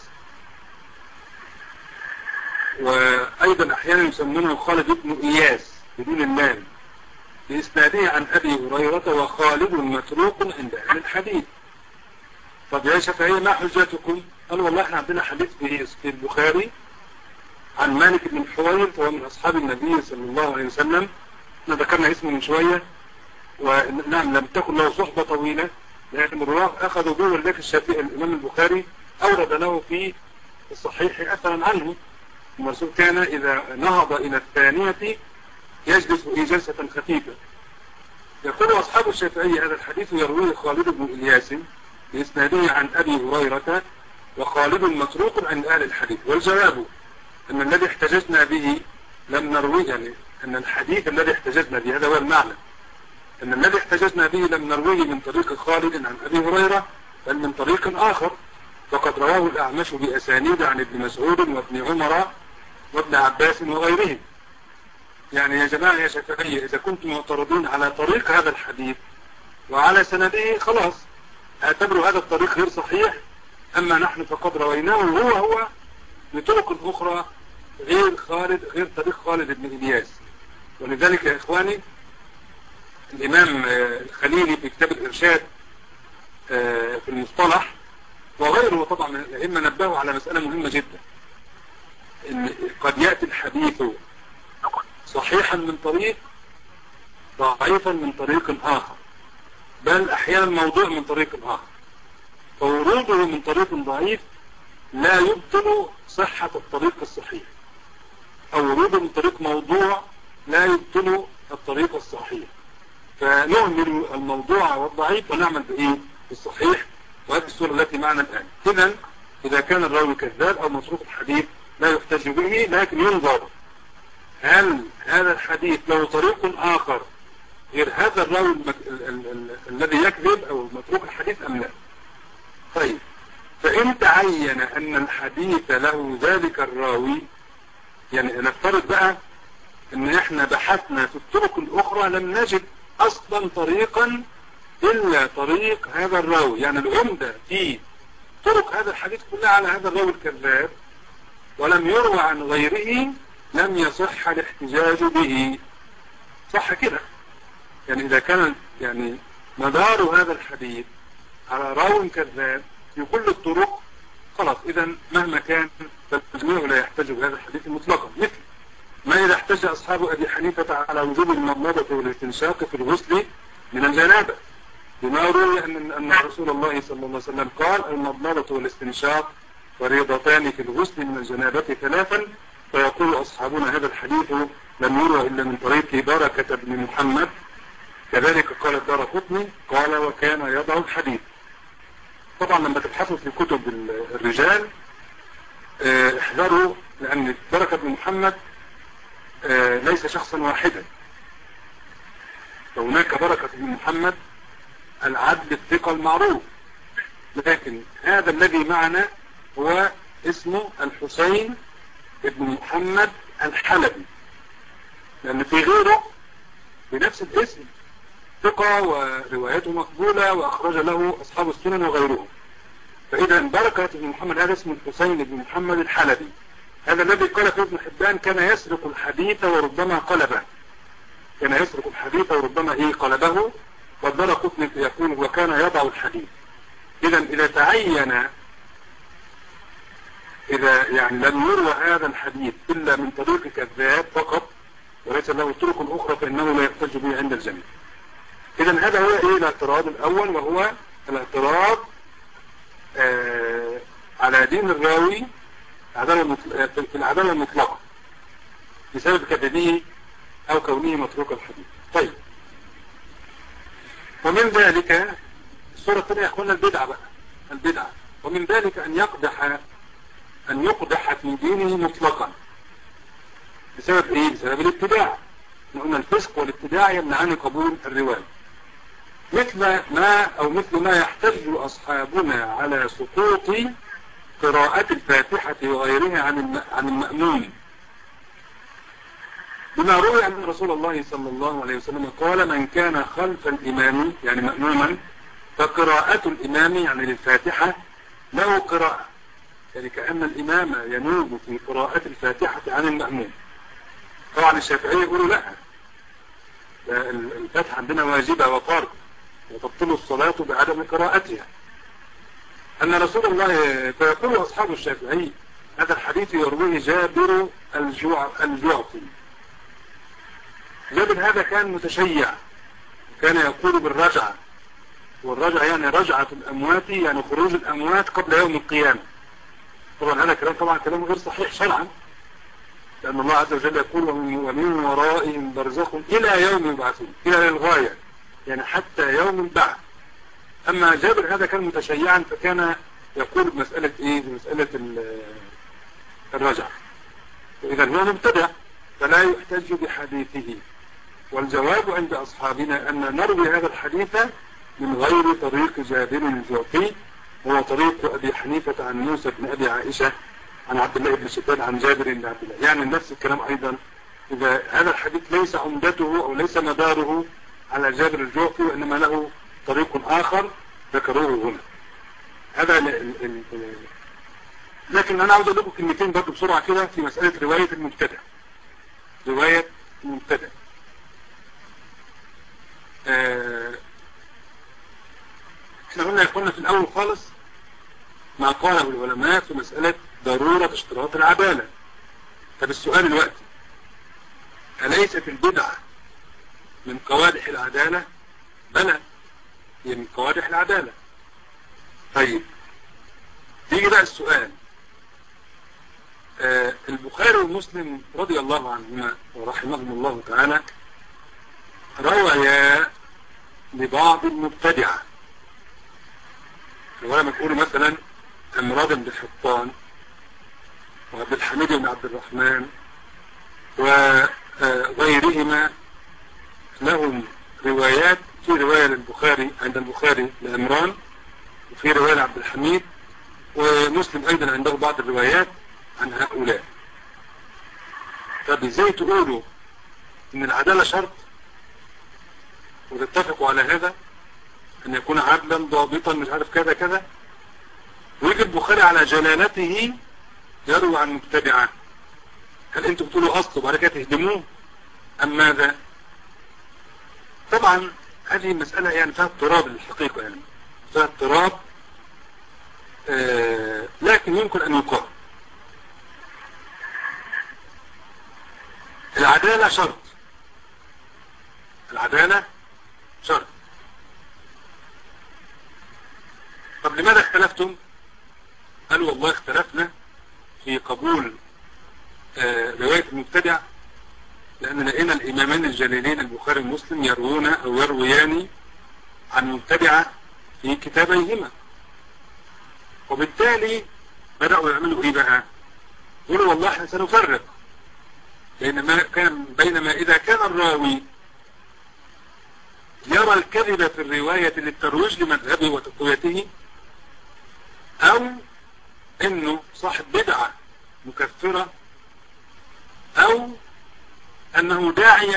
وأيضا أحيانا يسمونه خالد بن إياس بدون اللام، بإسناده عن أبي هريرة، وخالد متروك عند أهل الحديث. طب يا شافعي ما حجتكم؟ قال والله احنا عندنا حديث في البخاري عن مالك بن الحويرث وهو من أصحاب النبي صلى الله عليه وسلم، احنا ذكرنا اسمه من شوية، ونعم لم تكن له صحبة طويلة، لكن الرواة أخذوا به، ولذلك الشافعي الإمام البخاري أورد له في الصحيح أثرا عنه. الرسول كان إذا نهض إلى الثانية يجلس في جلسة خفيفة. يقول أصحاب الشافعي هذا الحديث يرويه خالد بن إلياس بإسناده عن أبي هريرة، وخالد متروك عند أهل الحديث. والجواب أن الذي احتججنا به لم نرويه، يعني أن الحديث الذي احتججنا به، هذا هو المعنى، أن الذي احتججنا به لم نرويه من طريق خالد عن أبي هريرة، بل من طريق آخر، وقد رواه الأعمش بأسانيد عن ابن مسعود وابن عمر وابن عباس وغيرهم. يعني يا جماعة يا شافعية، إذا كنتم معترضين على طريق هذا الحديث وعلى سنده خلاص اعتبروا هذا الطريق غير صحيح، أما نحن فقد رويناه هو بطرق أخرى غير طريق خالد بن إلياس. ولذلك يا إخواني الإمام الخليلي في كتاب الإرشاد في المصطلح وغيره طبعا من الأئمة نبهوا على مسألة مهمة جدا، إن قد يأتي الحديث صحيحا من طريق، ضعيفا من طريق آخر، بل أحيانا موضوع من طريق آخر، فوروده من طريق ضعيف لا يبطل صحة الطريق الصحيح، أو وروده من طريق موضوع لا يبطل الطريق الصحيح. فنهمل الموضوع والضعيف ونعمل بإيه؟ بالصحيح، وهذه الصورة التي معنا الآن. إذا كان الراوي كذاب أو متروك الحديث لا يحتج به، لكن ينظر هل هذا الحديث له طريق آخر غير هذا الراوي الذي يكذب أو متروك الحديث أم لا. طيب، فإن تعين أن الحديث له ذلك الراوي، يعني نفترض بقى أن احنا بحثنا في الطرق الأخرى لم نجد أصلا طريقا إلا طريق هذا الراوي، يعني العمدة في طرق هذا الحديث كلها على هذا الراوي الكذاب، ولم يروى عن غيره، لم يصح الاحتجاج به. صح كده؟ يعني إذا كان يعني مدار هذا الحديث على راوي كذاب في كل الطرق، خلاص إذا مهما كان فالجميع لا يحتج بهذا الحديث مطلقا. مثل ما إذا احتج أصحاب أبي حنيفة على وجوب المضمضة والاستنشاق في الغسل من الجنابة، بما روي أن رسول الله صلى الله عليه وسلم قال المضمضة والاستنشاق فريضتان في الغسل من الجنابة 3. فيقول أصحابنا هذا الحديث لم يروى إلا من طريق بركة بن محمد، كذلك قال الدارقطني قال وكان يضع الحديث. طبعا لما تبحثوا في كتب الرجال احذروا، لأن بركة بن محمد ليس شخصا واحدا، فهناك بركة بن محمد العدل الثقة المعروف، لكن هذا الذي معنا هو اسمه الحسين ابن محمد الحلبي، لأن في غيره بنفس الاسم ثقة وروايته مقبولة وأخرج له أصحاب السنن وغيرهم. فإذا بركة بن محمد هذا اسمه الحسين بن محمد الحلبي، هذا الذي قال في ابن حبان كان يسرق الحديث وربما قلبه، كان يسرق الحديث وربما قلبه، والدارقطني يقول وكان يضع الحديث. إذا تعين، إذا يعني لم يروى هذا الحديث إلا من طريق كذاب فقط وليس له طرق أخرى فإنه لا يحتج به عند الجميع. إذا هذا هو الاعتراض الأول، وهو الاعتراض على دين الراوي في العدالة المطلقة بسبب كذبه أو كونه متروك الحديث. طيب، ومن ذلك الصورة الثانية يا أخوانا البدعة بقى، البدعة، ومن ذلك أن يقدح في دينه مطلقا بسبب إيه؟ بسبب الاتباع. قلنا الفسق والابتداع يمنعان قبول الرواية. مثل ما يحتج أصحابنا على سقوط قراءة الفاتحة وغيرها عن المأمون، بما روي أن رسول الله صلى الله عليه وسلم قال: من كان خلف الإمام يعني مأموما فقراءة الإمام يعني للفاتحة له قراءة، يعني كأن الإمام ينوب في قراءة الفاتحة عن المأمون. طبعا الشافعية يقولوا لا، الفاتحة عندنا واجبة وفرض وتبطل الصلاة بعدم قراءتها. أن رسول الله، فيقول أصحاب الشافعي هذا الحديث يرويه جابر الجعفي. جابر هذا كان متشيع، كان يقول بالرجعة، والرجعة يعني رجعة الأموات، يعني خروج الأموات قبل يوم القيامة. طبعا هذا كلام غير صحيح شرعا، لأن الله عز وجل يقول: ومن ورائهم برزخ إلى يوم يبعثون، إلى الغاية يعني حتى يوم البعث. أما جابر هذا كان متشيعا، فكان يقول بمسألة بمسألة الرجعة، وإذا هو مبتدع فلا يحتج بحديثه. والجواب عند أصحابنا أن نروي هذا الحديث من غير طريق جابر الجعفي، هو طريق أبي حنيفة عن موسى بن أبي عائشة عن عبد الله بن شداد عن جابر بن عبد الله، يعني نفس الكلام أيضا. إذا هذا الحديث ليس عمدته أو ليس مداره على جابر الجعفي، وإنما له طريق آخر ذكروه هنا. هذا لكن أنا عاوز أقول لكم كلمتين برضه بسرعة كده في مسألة رواية المبتدع. رواية المبتدع احنا قلنا يا اخوانا في الأول خالص ما قاله العلماء في مسألة ضرورة اشتراط العدالة. طب السؤال دلوقتي: أليست البدعة من قوادح العدالة؟ بلى، هي من قوادح العدالة. طيب تيجي بقى السؤال: البخاري ومسلم رضي الله عنهما ورحمهم الله تعالى رويا لبعض المبتدعة. ولما تقولوا مثلا عمران بن حطان وعبد الحميد بن عبد الرحمن وغيرهما لهم روايات، في رواية للبخاري عند البخاري لعمران، وفي رواية لعبد الحميد، ومسلم أيضا عنده بعض الروايات عن هؤلاء. طب ازاي تقولوا ان العدالة شرط وتتفقوا على هذا، ان يكون عدلا ضابطا مش عارف كذا كذا، ويجي البخاري على جلالته يروي عن مبتدعة؟ هل انتم بتقولوا اصله وبعد كده تهدموه ام ماذا؟ طبعا هذه مسألة يعني فيها اضطراب الحقيقة، يعني فيها اضطراب، لكن يمكن ان يقال العدالة شرط. العدالة شرط. طب لماذا اختلفتم؟ قالوا والله اختلفنا في قبول رواية المبتدع لأن لقينا الإمامان الجليلين البخاري ومسلم يروون أو يرويان عن مبتدعة في كتابيهما، وبالتالي بدأوا يعملوا إيه بقى؟ يقولوا والله احنا سنفرق بينما إذا كان الراوي يرى الكذب في الرواية للترويج لمذهبه وتقويته، أو إنه صاحب بدعة مكفرة، أو أنه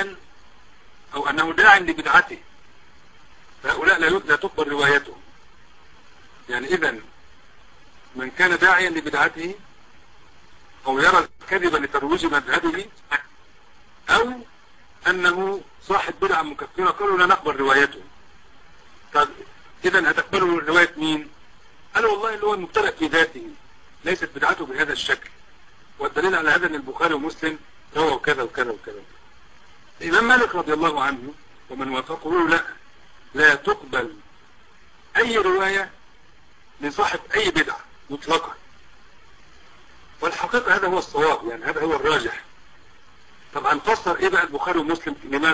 داعيا لبدعته، فهؤلاء لا تقبل روايته. يعني إذن من كان داعيا لبدعته أو يرى الكذب لترويج مذهبه، أو أنه صاحب بدعة مكفرة، قالوا لا نقبل روايته. طب إذن هتقبلوا رواية مين؟ قالوا والله اللي هو المبتدع في ذاته، ليست بدعته بهذا الشكل، والدليل على هذا أن البخاري ومسلم روى وكذا وكذا وكذا. الإمام مالك رضي الله عنه ومن وافقه لا تقبل أي رواية لصاحب أي بدعة مطلقا، والحقيقة هذا هو الصواب، يعني هذا هو الراجح. طبعا فسر إيه بقى البخاري ومسلم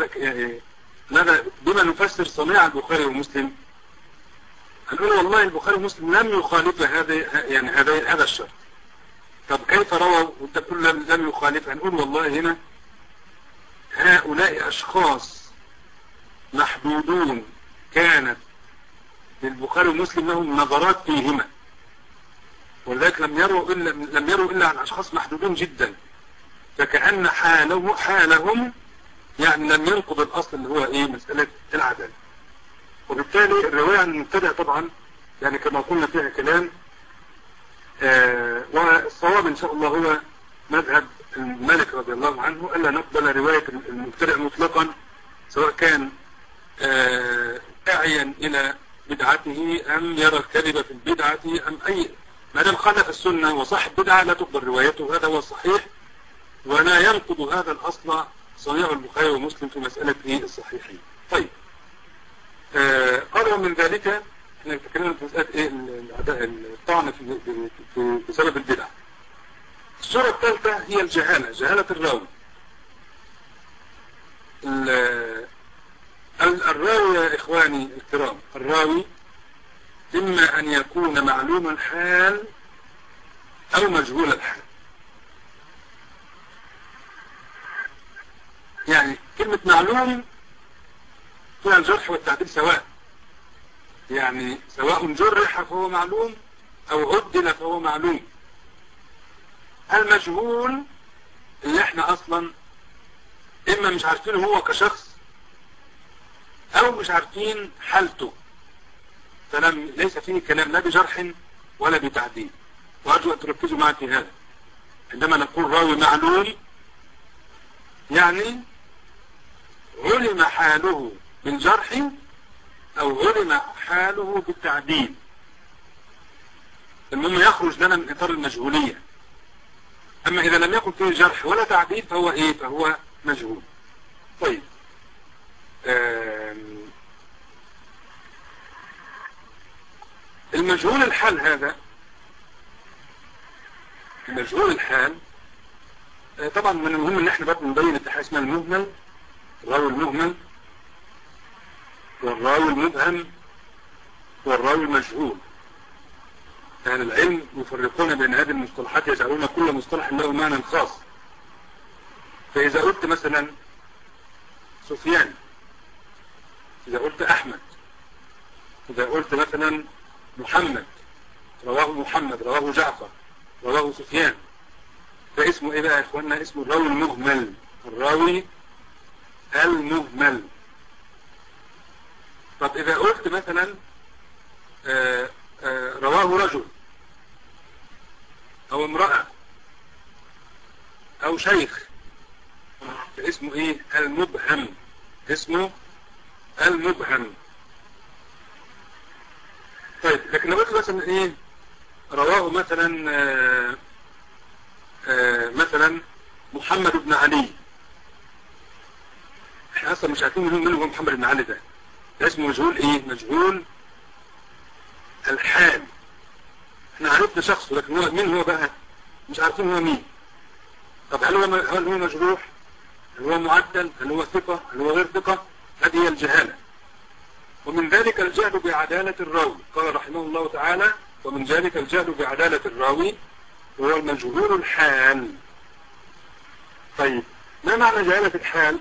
بما نفسر صنيع البخاري ومسلم؟ هنقول والله البخاري ومسلم لم يخالف هذا الشرط. طب كيف رووا وانت تقول لم يخالف؟ هنقول والله هنا هؤلاء أشخاص محدودون كانت للبخاري ومسلم لهم نظرات فيهما، ولذلك لم يروا إلا عن أشخاص محدودون جدا، فكأن حالهم يعني لم ينقض الأصل اللي هو إيه مسألة العدالة. وبالتالي الرواية عن المبتدع طبعا يعني كما قلنا فيها كلام، والصواب إن شاء الله هو مذهب المالك رضي الله عنه ألا نقبل رواية المبتدع مطلقا، سواء كان داعيا إلى بدعته أم يرى الكذب في البدعة أم أي، ما دام خالف السنة وصاحب بدعة لا تقبل روايته، هذا هو الصحيح، ولا ينقض هذا الأصل صنيع البخاري ومسلم في مسألة الصحيحين. طيب قالوا من ذلك احنا تكلمنا في مسألة الطعن بسبب البدع. الصورة الثالثة هي الجهالة، جهالة الراوي. الراوي يا إخواني الكرام، الراوي إما أن يكون معلوم الحال أو مجهول الحال. يعني كلمة معلوم فيها الجرح والتعديل سواء، يعني سواء جرح فهو معلوم أو عدل فهو معلوم. المجهول اللي احنا أصلا إما مش عارفين هو كشخص أو مش عارفين حالته، ليس فيه كلام لا بجرح ولا بتعديل. وأرجو أن تركزوا معي في هذا. عندما نقول راوي معلوم يعني علم حاله بالجرح أو علم حاله بالتعديل، المهم يخرج لنا من إطار المجهولية. أما إذا لم يكن فيه جرح ولا تعديل فهو إيه؟ فهو مجهول. طيب المجهول الحال هذا، مجهول الحال طبعا من المهم ان احنا بقى نبين التحايا اسمها المهمل، الراوي المهمل والراوي المبهم والراوي المجهول. أهل العلم يفرقون بين هذه المصطلحات، يجعلون كل مصطلح له معنى خاص. فإذا قلت مثلا سفيان، إذا قلت أحمد، إذا قلت مثلا محمد، رواه محمد، رواه جعفر، رواه سفيان، فاسمه إيه بقى يا إخواننا؟ اسمه الراوي المهمل، الراوي المهمل. طب إذا قلت مثلا رواه رجل أو امرأة أو شيخ، اسمه إيه؟ المبهم، اسمه المبهم. طيب لكن لو قلت مثلا إيه؟ رواه مثلا مثلا محمد بن علي، احنا اصلا مش عارفين من هو محمد بن علي ده اسمه مجهول ايه؟ مجهول الحال. احنا عرفنا شخصه لكن هو مين هو بقى؟ مش عارفين هو مين. طب هل هو مجروح؟ هل هو معدل؟ هل هو ثقة؟ هل هو غير ثقة؟ هذه هي الجهالة. ومن ذلك الجهل بعدالة الراوي، قال رحمه الله تعالى: ومن ذلك الجهل بعدالة الراوي وهو المجهول الحال. طيب ما معنى جهالة الحال؟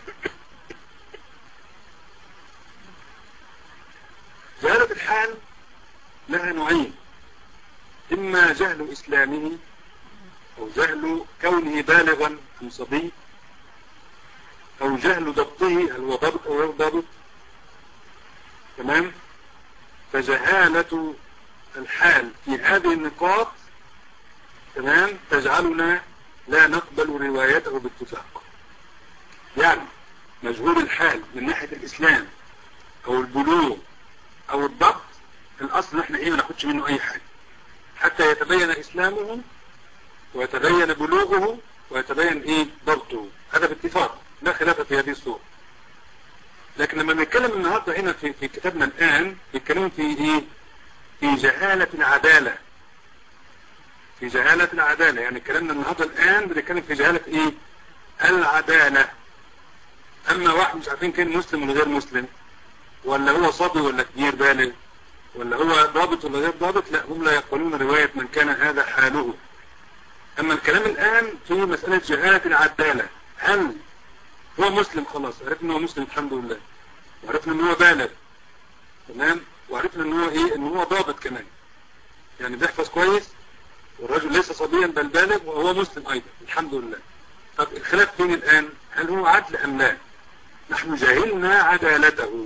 جهالة الحال لها نوعين: إما جهل إسلامه أو جهل كونه بالغا أم صبي، أو جهل ضبطه هل هو ضابط أو غير ضابط. تمام؟ فجهالة الحال في هذه النقاط تمام تجعلنا لا نقبل روايته باتفاق. يعني مجهول الحال من ناحية الإسلام أو البلوغ أو الضبط، الأصل نحن إيه ما ناخدش منه أي حاجة حتى يتبين إسلامه ويتبين بلوغه ويتبين إيه ضبطه، هذا باتفاق لا خلاف في هذه الصورة. لكن لما نتكلم النهاردة هنا في كتابنا الآن نتكلم في إيه؟ في جهالة العدالة، في جهالة العدالة. يعني كلامنا النهاردة الآن بنتكلم في جهالة إيه؟ العدالة. أما واحد مش عارفين كان مسلم ولا غير مسلم، ولا هو صبي ولا كبير بالغ، ولا هو ضابط ولا غير ضابط، لا هم لا يقبلون رواية من كان هذا حاله. أما الكلام الآن في مسألة جهالة العدالة، هل هو مسلم خلاص، عرفنا هو مسلم الحمد لله، وعرفنا ان هو بالغ، تمام، وعرفنا ان هو ايه، ان هو ضابط كمان، يعني بيحفظ كويس، والرجل ليس صبيا بل بالغ، وهو مسلم ايضا الحمد لله. طب الخلاف فين الان؟ هل هو عدل ام لا؟ نحن جهلنا عدالته.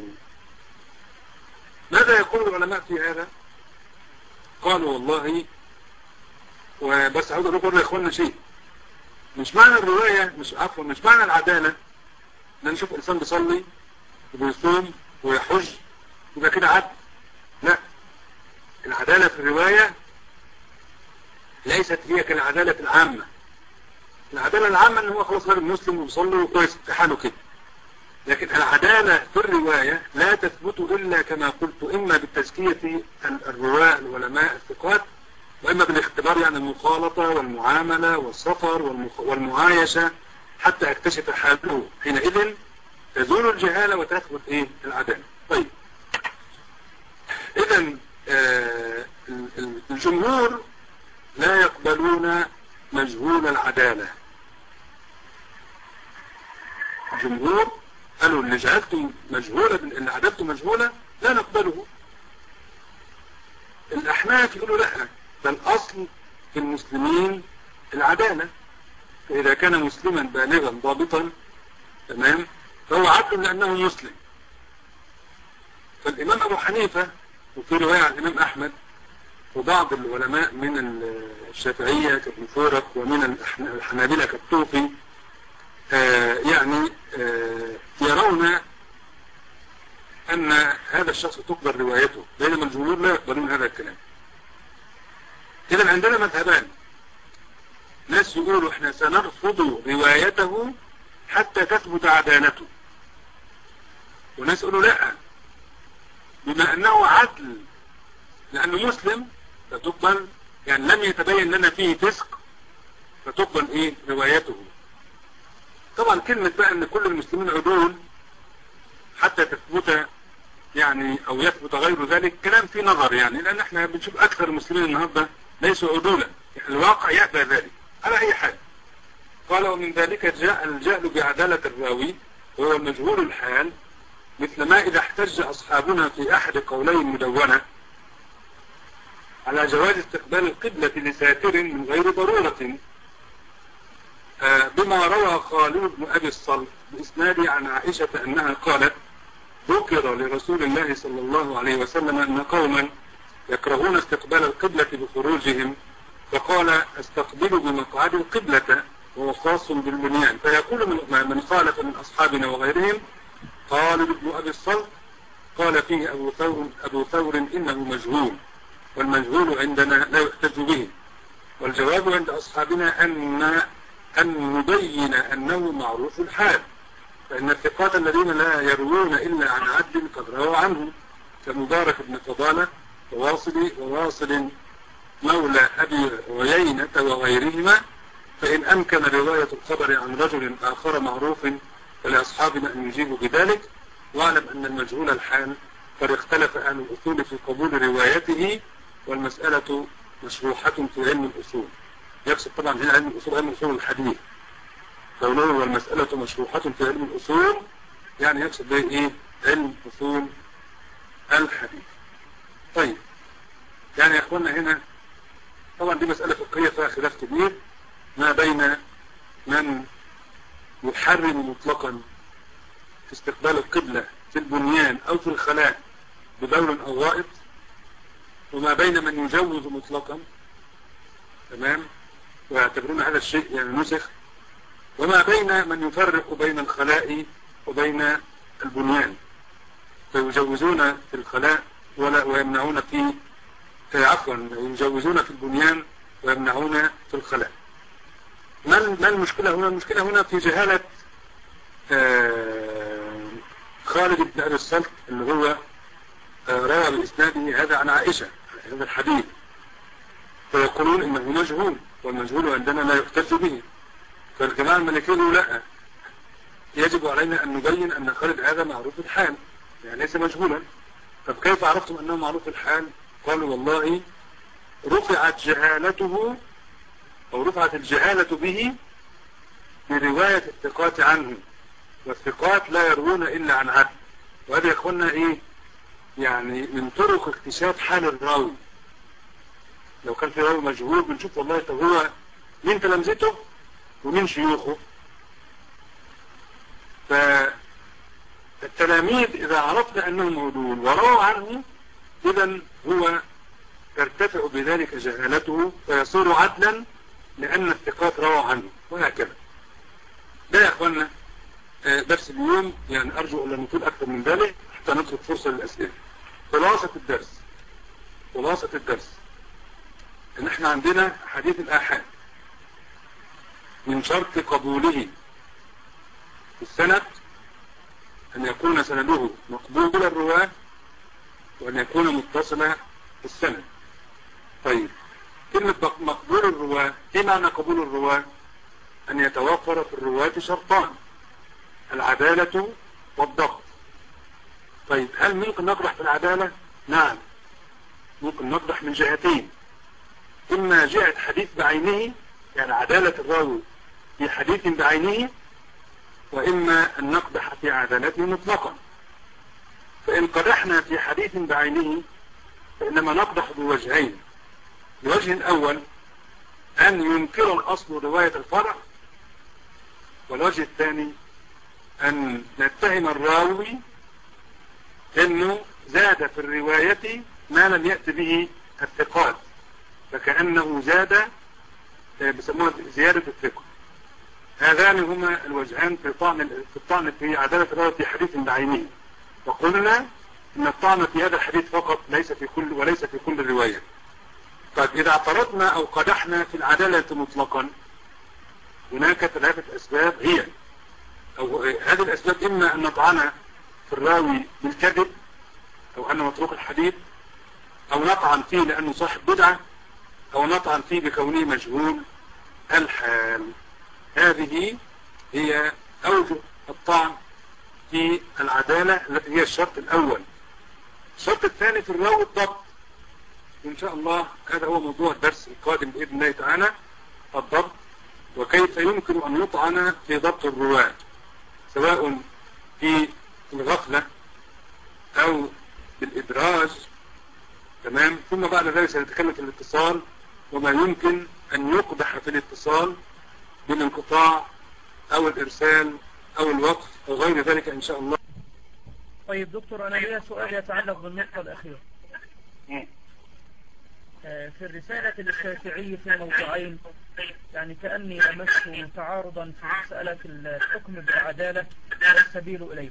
ماذا يقول العلماء في هذا؟ قالوا والله، وبس عاوز اقول لكم يا اخوانا شيء، مش معنى الرواية، مش معنى العدالة ان نشوف انسان بيصلي وبيصوم ويحج يبقى كده عدل. لا، العدالة في الرواية ليست هي كالعدالة العامة. العدالة العامة ان هو خلاص راجل مسلم وبيصلي وكويس في حاله كده، لكن العدالة في الرواية لا تثبت إلا كما قلت، إما بالتزكية الرواة العلماء الثقات، وإما بالاختبار، يعني المخالطة والمعاملة والسفر والمعايشة حتى اكتشف حاله، حينئذ تزول الجهالة وتثبت إيه؟ العدالة. طيب، إذن الجمهور لا يقبلون مجهول العدالة. الجمهور قالوا اللي جعلتم مجهولة، اللي عدلتم مجهولة لا نقبله. الأحناف يقولوا لا، ده الأصل في المسلمين العدالة، فإذا كان مسلما بالغا ضابطا تمام فهو عدل لأنه مسلم. فالإمام أبو حنيفة، وفي رواية عن الإمام أحمد وبعض العلماء من الشافعية كابن فورك ومن الحنابلة كالطوفي يرون أن هذا الشخص تقبل روايته، بينما الجمهور لا يقبلون هذا الكلام. إذن عندنا مذهبان، ناس يقولوا احنا سنرفض روايته حتى تثبت عدالته، وناس يقولوا لا، بما أنه عدل لأنه مسلم فتقبل، يعني لم يتبين لنا فيه فسق فتقبل ايه روايته. طبعا كلمة بقى ان كل المسلمين عدول حتى تثبت يعني او يثبت غير ذلك كلام فيه نظر، يعني لان احنا بنشوف اكثر المسلمين النهارده ليسوا عدولا، الواقع يأبى ذلك على اي حال. قال ومن ذلك جاء الجهل بعدالة الراوي وهو المجهول الحال، مثل ما اذا احتج اصحابنا في احد قولي مدونة على جواز استقبال القبلة لساتر من غير ضرورة، بما روى خالد بن أبي الصلت بإسناد عن عائشة أنها قالت ذكر لرسول الله صلى الله عليه وسلم أن قوما يكرهون استقبال القبلة بخروجهم، فقال استقبلوا بمقعد القبلة وهو خاص بالبنيان، فيقول من خالف من أصحابنا وغيرهم خالد بن أبي الصلت قال فيه أبو ثور إنه مجهول، والمجهول عندنا لا يحتج به، والجواب عند أصحابنا أن نبين أنه معروف الحال، فإن الثقات الذين لا يروون إلا عن عدل قد رووا عنه كمبارك بن فضالة وواصل مولى أبي عيينة وغيرهما، فإن أمكن رواية الخبر عن رجل آخر معروف فلأصحابنا أن يجيبوا بذلك. واعلم أن المجهول الحال قد اختلف أهل الأصول في قبول روايته، والمسألة مشروحة في علم الأصول. يقصد طبعا هنا علم الأصول علم أصول الحديث، قوله والمسألة مشروحة في علم الأصول يعني يقصد به إيه؟ علم أصول الحديث. طيب، يعني يا أخوانا هنا طبعا دي مسألة فقهية فيها خلاف كبير ما بين من يحرم مطلقا في استقبال القبلة في البنيان أو في الخلاء ببول أو غائط، وما بين من يجوز مطلقا تمام ويعتبرون هذا الشيء يعني نسخ، وما بين من يفرق بين الخلاء وبين البنيان فيجوزون في الخلاء ويمنعون في يجوزون في البنيان ويمنعون في الخلاء. ما المشكلة هنا؟ المشكلة هنا في جهالة خالد بن أبي الصلت اللي هو روى بإسناده هذا عن عائشة هذا الحديث، فيقولون إنه مجهول، والمجهول عندنا لا يحتج به. فالجماعة المالكيين لا، يجب علينا أن نبين أن خالد هذا معروف الحال يعني ليس مجهولا. طب كيف عرفتم أنه معروف الحال؟ قالوا والله رفعت جهالته أو رفعت الجهالة به برواية الثقات عنه، والثقات لا يروون إلا عن عدل. وهذا يا إخوانا إيه يعني من طرق اكتشاف حال الراوي. لو كان في راوي مجهول بنشوف والله طب هو مين تلامذته ومين شيوخه. فالتلاميذ إذا عرفنا أنهم عدول ورووا عنه إذن هو ترتفع بذلك جهالته فيصير عدلا لأن الثقات رووا عنه وهكذا. ده يا أخوانا درس اليوم، يعني أرجو أن نطول أكثر من ذلك حتى نترك فرصة للأسئلة. خلاصة الدرس إن إحنا عندنا حديث الآحاد من شرط قبوله في السند أن يكون سنده مقبول الرواة وأن يكون متصل السند. طيب كلمة مقبول الرواة، إيه معنى قبول الرواة؟ أن يتوفر في الرواة شرطان: العدالة والضبط. طيب هل ممكن نقدح في العدالة؟ نعم، ممكن نقدح من جهتين: إما جهة حديث بعينه، يعني عدالة الراوي في حديث بعينه، وإما أن نقدح في عدالته مطلقا. فإن قدحنا في حديث بعينه فإنما نقدح بوجهين: الوجه الأول أن ينكر الأصل رواية الفرع، والوجه الثاني أن نتهم الراوي أنه زاد في الرواية ما لم يأتي به الثقات، فكأنه زاد بسموها زيادة الثقة. هذان هما الوجهان في الطعن في عدالة الراوي في حديث بعينه. وقلنا أن الطعن في هذا الحديث فقط وليس في كل الرواية. طيب إذا اعترضنا أو قدحنا في العدالة مطلقا هناك 3 أسباب هي، أو هذه الأسباب: إما أن نطعن في الراوي بالكذب أو أنه متروك الحديث، أو نطعن فيه لأنه صاحب بدعة، أو نطعن فيه بكونه مجهول الحال. هذه هي أوجه الطعن في العدالة التي هي الشرط الأول. الشرط الثاني في الراوي الضبط، إن شاء الله هذا هو موضوع الدرس القادم بإذن الله تعالى: الضبط، وكيف يمكن أن يطعن في ضبط الرواة سواء في الغفلة أو بالإدراج. تمام. ثم بعد ذلك سنتكلم في الاتصال وما يمكن أن يقدح في الاتصال بالانقطاع أو الإرسال أو الوقف أو غير ذلك إن شاء الله. طيب دكتور، أنا لي سؤال يتعلق بالنقطة الأخيرة. في الرسالة للشافعي في موضوعين، يعني كأني لمست تعارضا في مسألة الحكم بالعدالة والسبيل إليه.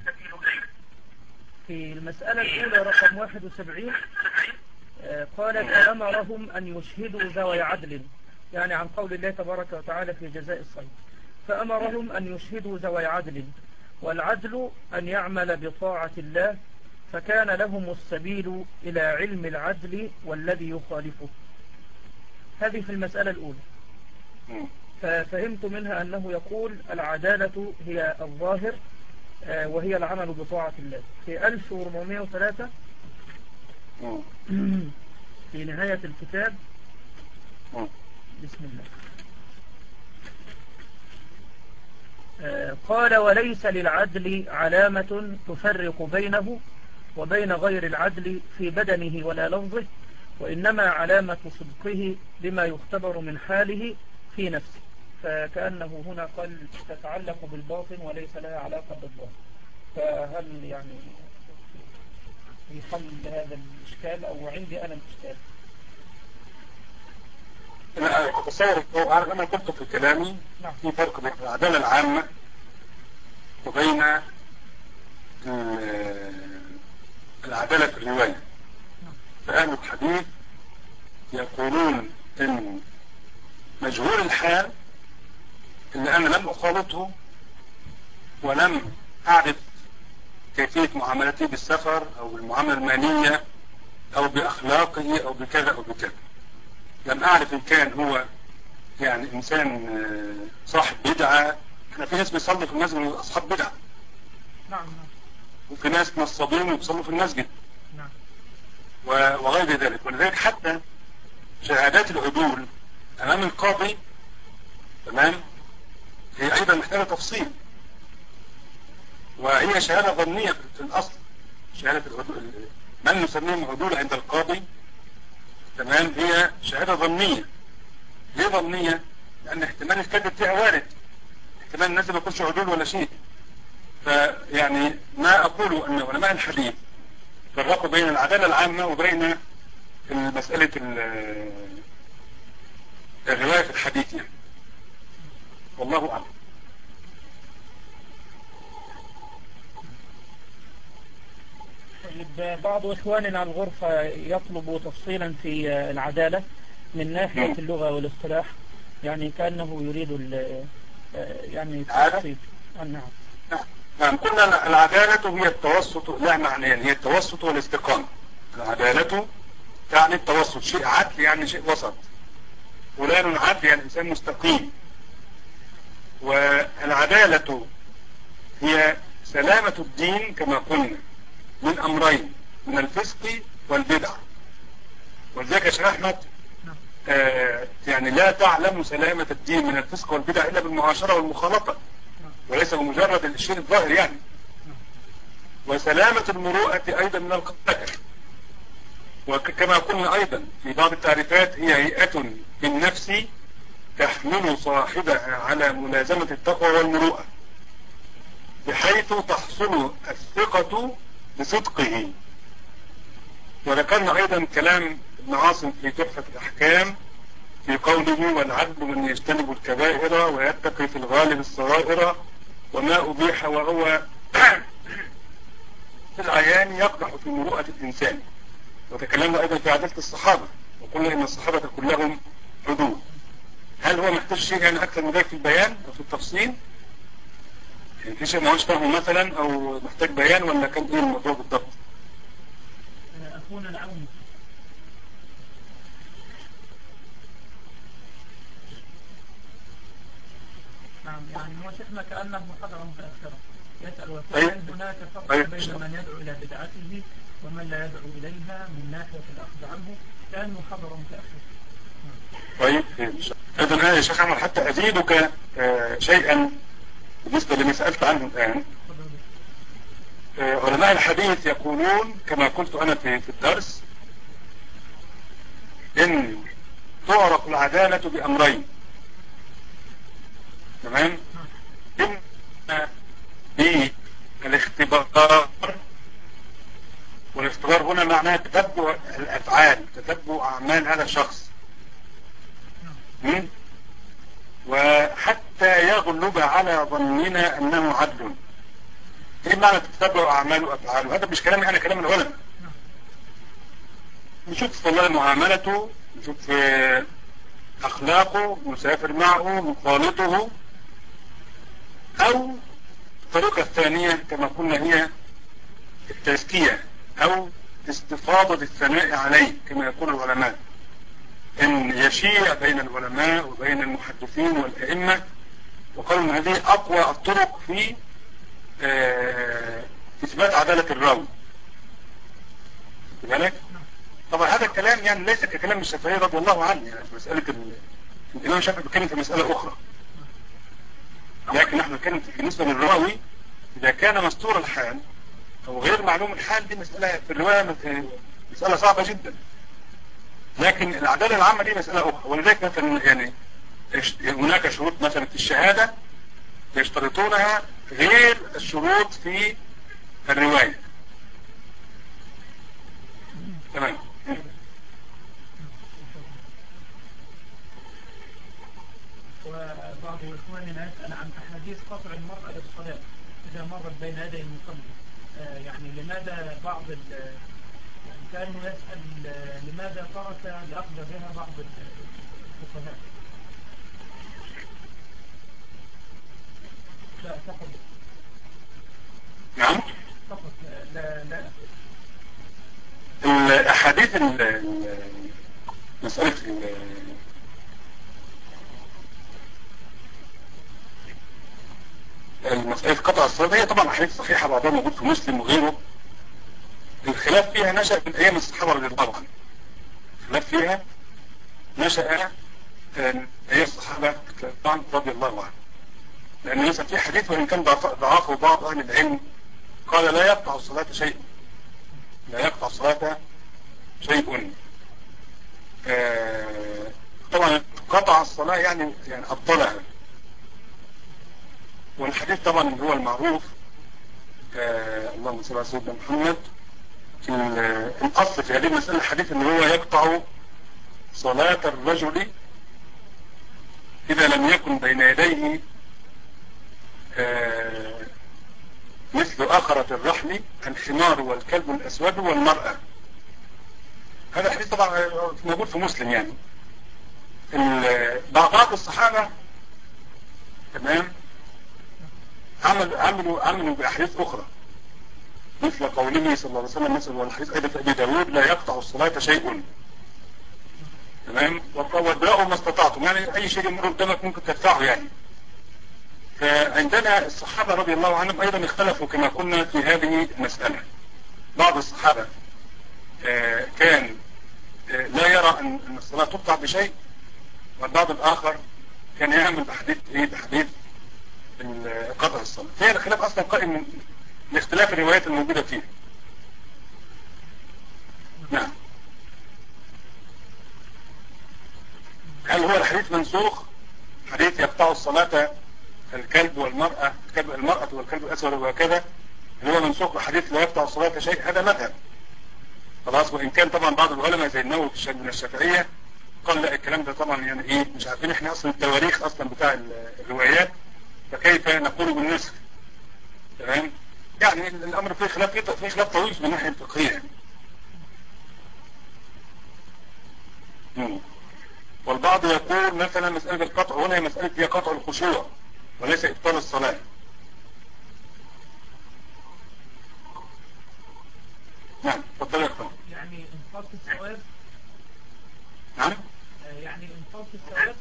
في المسألة الأولى رقم 71 قال: فأمرهم أن يشهدوا ذوي عدل، يعني عن قول الله تبارك وتعالى في جزاء الصيد. فأمرهم أن يشهدوا ذوي عدل، والعدل أن يعمل بطاعة الله، فكان لهم السبيل إلى علم العدل والذي يخالفه. هذه في المسألة الأولى. ففهمت منها أنه يقول العدالة هي الظاهر وهي العمل بطاعة الله. في 1403 في نهاية الكتاب، بسم الله، قال: وليس للعدل علامة تفرق بينه وبين غير العدل في بدنه ولا لفظه، وإنما علامة صدقه بما يختبر من حاله في نفسه. فكأنه هنا قال تتعلق بالباطن وليس لها علاقة بالظاهر. فهل يعني يحل هذا الإشكال أو عندي أنا الإشكال؟ أنا أتصور أنا قلت في كلامي في فرق بين العدالة العامة وبين العدالة في الرواية. فأهل الحديث يقولون إن مجهول الحال اللي أنا لم أخالطه ولم أعرف كيفية معاملته بالسفر أو بالمعاملة المالية أو بأخلاقه أو بكذا أو بكذا، لم أعرف إن كان هو يعني إنسان صاحب بدعة. إحنا في ناس بيصلي في المسجد أصحاب بدعة. نعم. وفي ناس نصابين ويصلوا في المسجد. نعم. وغير ذلك. ولذلك حتى شهادات العدول أمام القاضي تمام هي أيضا محتاجة تفصيل. وهي شهادة ظنية في الأصل. شهادة من نسميهم عدول عند القاضي، تمام، هي شهادة ظنية. ليه ظنية؟ لأن احتمال الكذب فيها وارد، احتمال الناس ما يكونش عدول ولا شيء. فيعني ما أقول أن علماء الحديث فرقوا بين العدالة العامة وبين مسألة الرواية في الحديث يعني. والله أعلم. طيب، بعض إخواننا على الغرفة يطلب تفصيلا في العدالة من ناحية اللغة والاصطلاح، يعني كأنه يريد يعني التفصيل. نعم. نعم، قلنا العدالة هي التوسط، لا معنيين، هي التوسط والاستقامة. العدالة تعني التوسط، شيء عدل يعني شيء وسط. فلان عدل يعني إنسان مستقيم. والعدالة هي سلامة الدين كما قلنا من أمرين، من الفسق والبدع. ولذلك يا شيخ أحمد يعني لا تعلم سلامة الدين من الفسق والبدع إلا بالمعاشرة والمخالطة، وليس بمجرد الشيء الظاهر يعني. وسلامة المروءة أيضا من القبائح. وكما قلنا أيضا في بعض التعريفات هي هيئة بالنفس تحمل صاحبها على ملازمة التقوى والمروءة، بحيث تحصل الثقة بصدقه. وذكرنا أيضا كلام ابن عاصم في تحفة الأحكام في قوله: والعدل من يجتنب الكبائر ويتقي في الغالب الصغائر، وما أبيح وهو في العيان يقدح في مروءة الإنسان. وتكلمنا أيضا في عدالة الصحابة وقلنا إن الصحابة كلهم عدول. هل هو محتاج شيء يعني أكثر من ذلك في البيان أو في التفصيل؟ يعني في شيء ما هوش فاهمه مثلا أو محتاج بيان، ولا كان إيه الموضوع بالضبط؟ أخونا العون. نعم، يعني هو شيخنا كأنه محاضرة متأخرة يسأل وهل هناك فرق بين من يدعو إلى بدعته ومن لا يدعو إليها من ناحية الأخذ عنه؟ كأنه محاضرة متأخرة. طيب، إذن يا شيخ عمر حتى أزيدك شيئا بالنسبة لما سألت عنه الآن. علماء الحديث يقولون كما قلت أنا في الدرس إن تعرف العدالة بأمرين، تمام؟ إما بالاختبار، والاختبار هنا معناه تتبع الأفعال، تتبع أعمال هذا الشخص، وحتى يغلب على ظننا أنه عدل. ايه معنى تتبع أعماله وأفعاله؟ هذا مش كلامي أنا، كلام العلماء. نشوف والله معاملته، نشوف أخلاقه، نسافر معه، نخالطه. أو الطريقة الثانية كما قلنا هي التزكية أو استفاضة الثناء عليه كما يقول العلماء، أن يشيع بين العلماء وبين المحدثين والأئمة، وقالوا أن هذه أقوى الطرق في إثبات عدالة الراوي. بالك؟ طبعا هذا الكلام يعني ليس ككلام الشافعي رضي الله عنه، يعني في مسألة الإمام الشافعي بيتكلم في مسألة أخرى، لكن نحن نتكلم بالنسبة للراوي إذا كان مستور الحال أو غير معلوم الحال، دي مسألة في الرواية مسألة صعبة جدا. لكن العدالة العامة دي مسألة أخرى. ولذلك مثلا يعني هناك شروط مثلا في الشهادة يشترطونها غير الشروط في الرواية. تمام. وبعض إخواننا يسأل عن أحاديث قطع المرأة للصلاة إذا مرت بين يدي المصلي. يعني لماذا بعض يعني كانوا يسأل لماذا ترك الأخذ بها بعض الفقهاء؟ لا فقط. نعم. فقط لا. الأحاديث مسألة المسألة قطع الصلاة هي طبعا أحاديث صحيحة، بعضها موجود في مسلم وغيره. الخلاف فيها نشأ من أيام الصحابة رضي الله عنهم. الخلاف فيها نشأ أيام الصحابة رضي الله عنهم. لأن مثلا في حديث وإن كان ضعفه بعض أهل العلم قال لا يقطع الصلاة شيء، لا يقطع الصلاة شيء. طبعا قطع الصلاة يعني أبطلها. والحديث طبعا اللي هو المعروف اللهم صل على سيدنا محمد، الأصل في هذه المسألة الحديث اللي هو يقطع صلاة الرجل إذا لم يكن بين يديه مثل آخرة الرحل الحمار والكلب الأسود والمرأة. هذا الحديث طبعا موجود في مسلم يعني. بعض الصحابة تمام عملوا بأحاديث أخرى مثل قوله صلى الله عليه وسلم مثل والحديث أيضا في أبي داود لا يقطع الصلاة شيء تمام، وادرأوا ما استطعتم، يعني أي شيء يمر قدامك ممكن تدفعه يعني. فعندنا الصحابة رضي الله عنهم أيضا اختلفوا كما قلنا في هذه المسألة. بعض الصحابة كان لا يرى أن الصلاة تقطع بشيء، والبعض الآخر كان يعمل بحديث قطع الصلاة. فهي الخلاف أصلا قائم من اختلاف الروايات الموجودة فيه. نعم. هل هو الحديث منسوخ؟ حديث يقطع الصلاة الكلب والمرأة، المرأة والكلب الأسود وهكذا، اللي هو منسوخ بحديث لا يقطع الصلاة شيء، هذا مذهب خلاص. وإن كان طبعا بعض العلماء زي النووي من الشافعية قال لا الكلام ده طبعا يعني مش عارفين احنا اصلا التواريخ اصلا بتاع الروايات، فكيف نقول بالنسخ؟ تمام؟ يعني الامر فيه خلاف طويل من الناحية الفقهية يعني. والبعض يقول مثلا مسألة القطع هنا مسألة هي قطع الخشوع وليس إبطال الصلاة. نعم تفضل يا اخوان. يعني انقاص الثواب. نعم يعني انقاص الثواب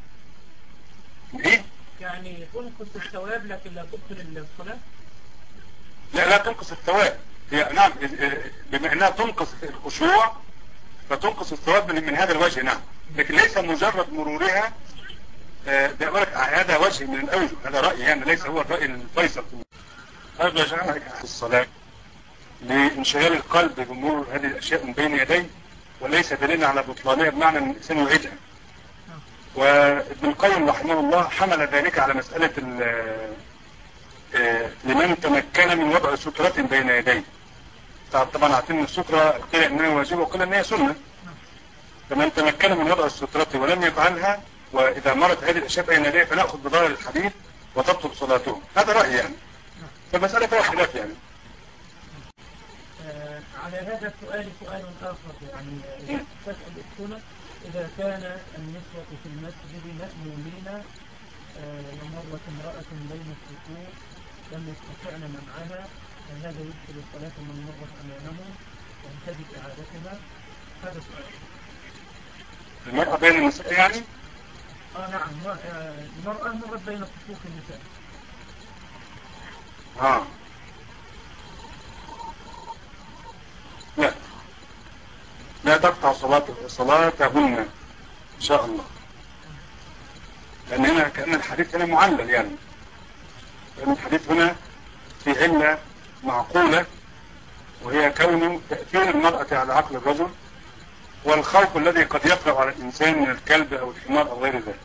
ايه؟ يعني تنقص الثواب لكن لا تبطل الصلاة. لا تنقص الثواب، هي نعم بما انها تنقص الخشوع فتنقص الثواب من هذا الوجه. نعم، لكن ليس مجرد مرورها هذا وجه من الأوجه، هذا رأي يعني ليس هو الرأي الفيصل. هذا جعلك في الصلاة لانشغال القلب بمرور هذه الأشياء من بين يديه، وليس دليل على بطلانها بمعنى أن الإنسان يعيدها. وابن القيم رحمه الله حمل ذلك على مسألة لمن تمكن من وضع سترة بين يديه. طبعا عارفين السترة قيل أنها واجبة وقيل أنها سنة. فمن تمكن من وضع السترة ولم يفعلها، وإذا مرت هذه الأشياء بين يديه فنأخذ بظاهر الحديث وتبطل صلاته. هذا رأي يعني، فالمسألة فيها خلاف يعني. على هذا السؤال سؤال آخر يعني تسأل السنة إذا كان النسوة في المسجد مأمومين ومرت امرأة بين الصفوف لم يستطعن منعها، هل هذا يدخل الصلاة من مرت أمامهم وينتهي إعادتها؟ هذا سؤال. المرأة بين النساء يعني؟ نعم، المرأة مرت بين صفوف النساء. لا تقطع صلاتهن إن شاء الله، لأن هنا كأن الحديث هنا معلل يعني، لأن الحديث هنا في علة معقولة وهي كون تأثير المرأة على عقل الرجل والخوف الذي قد يطرأ على الإنسان من الكلب أو الحمار أو غير ذلك.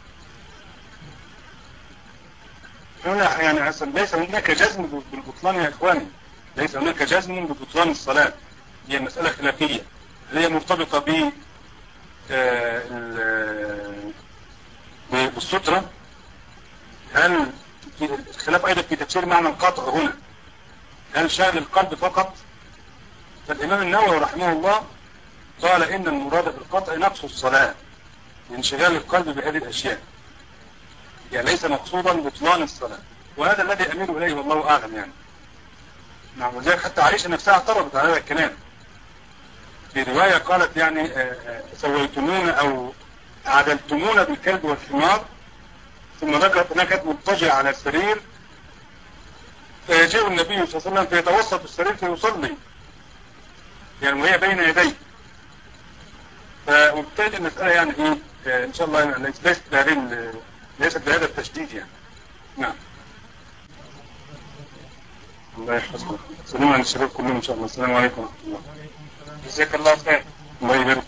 هنا يعني أصلا ليس هناك جزم بالبطلان يا إخواني، ليس هناك جزم ببطلان الصلاة، هي مسألة خلافية هي مرتبطة بالسترة. هل الخلاف أيضا في تفسير معنى القطع هنا، هل شأن القلب فقط؟ فالإمام النووي رحمه الله قال إن المراد بالقطع نقص الصلاة لانشغال القلب بهذه الأشياء، يعني ليس مقصودا بطلان الصلاة، وهذا الذي أميل إليه والله أعلم يعني. نعم، وذلك حتى عائشة نفسها اعترضت على هذا الكلام في رواية قالت يعني سويتمون أو عدلتمون بالكلب والحمار، ثم ذكرت أنها كانت مضطجعة على السرير فيجيء النبي صلى الله عليه وسلم فيتوسط السرير فيصلي يعني وهي بين يديه. فبالتالي المسألة يعني إيه إن شاء الله ليست بهذا التشديد يعني. نعم. الله يحفظكم. سلام على الشباب كلهم إن شاء الله. السلام عليكم ورحمة الله. جزاك الله خير. الله يبارك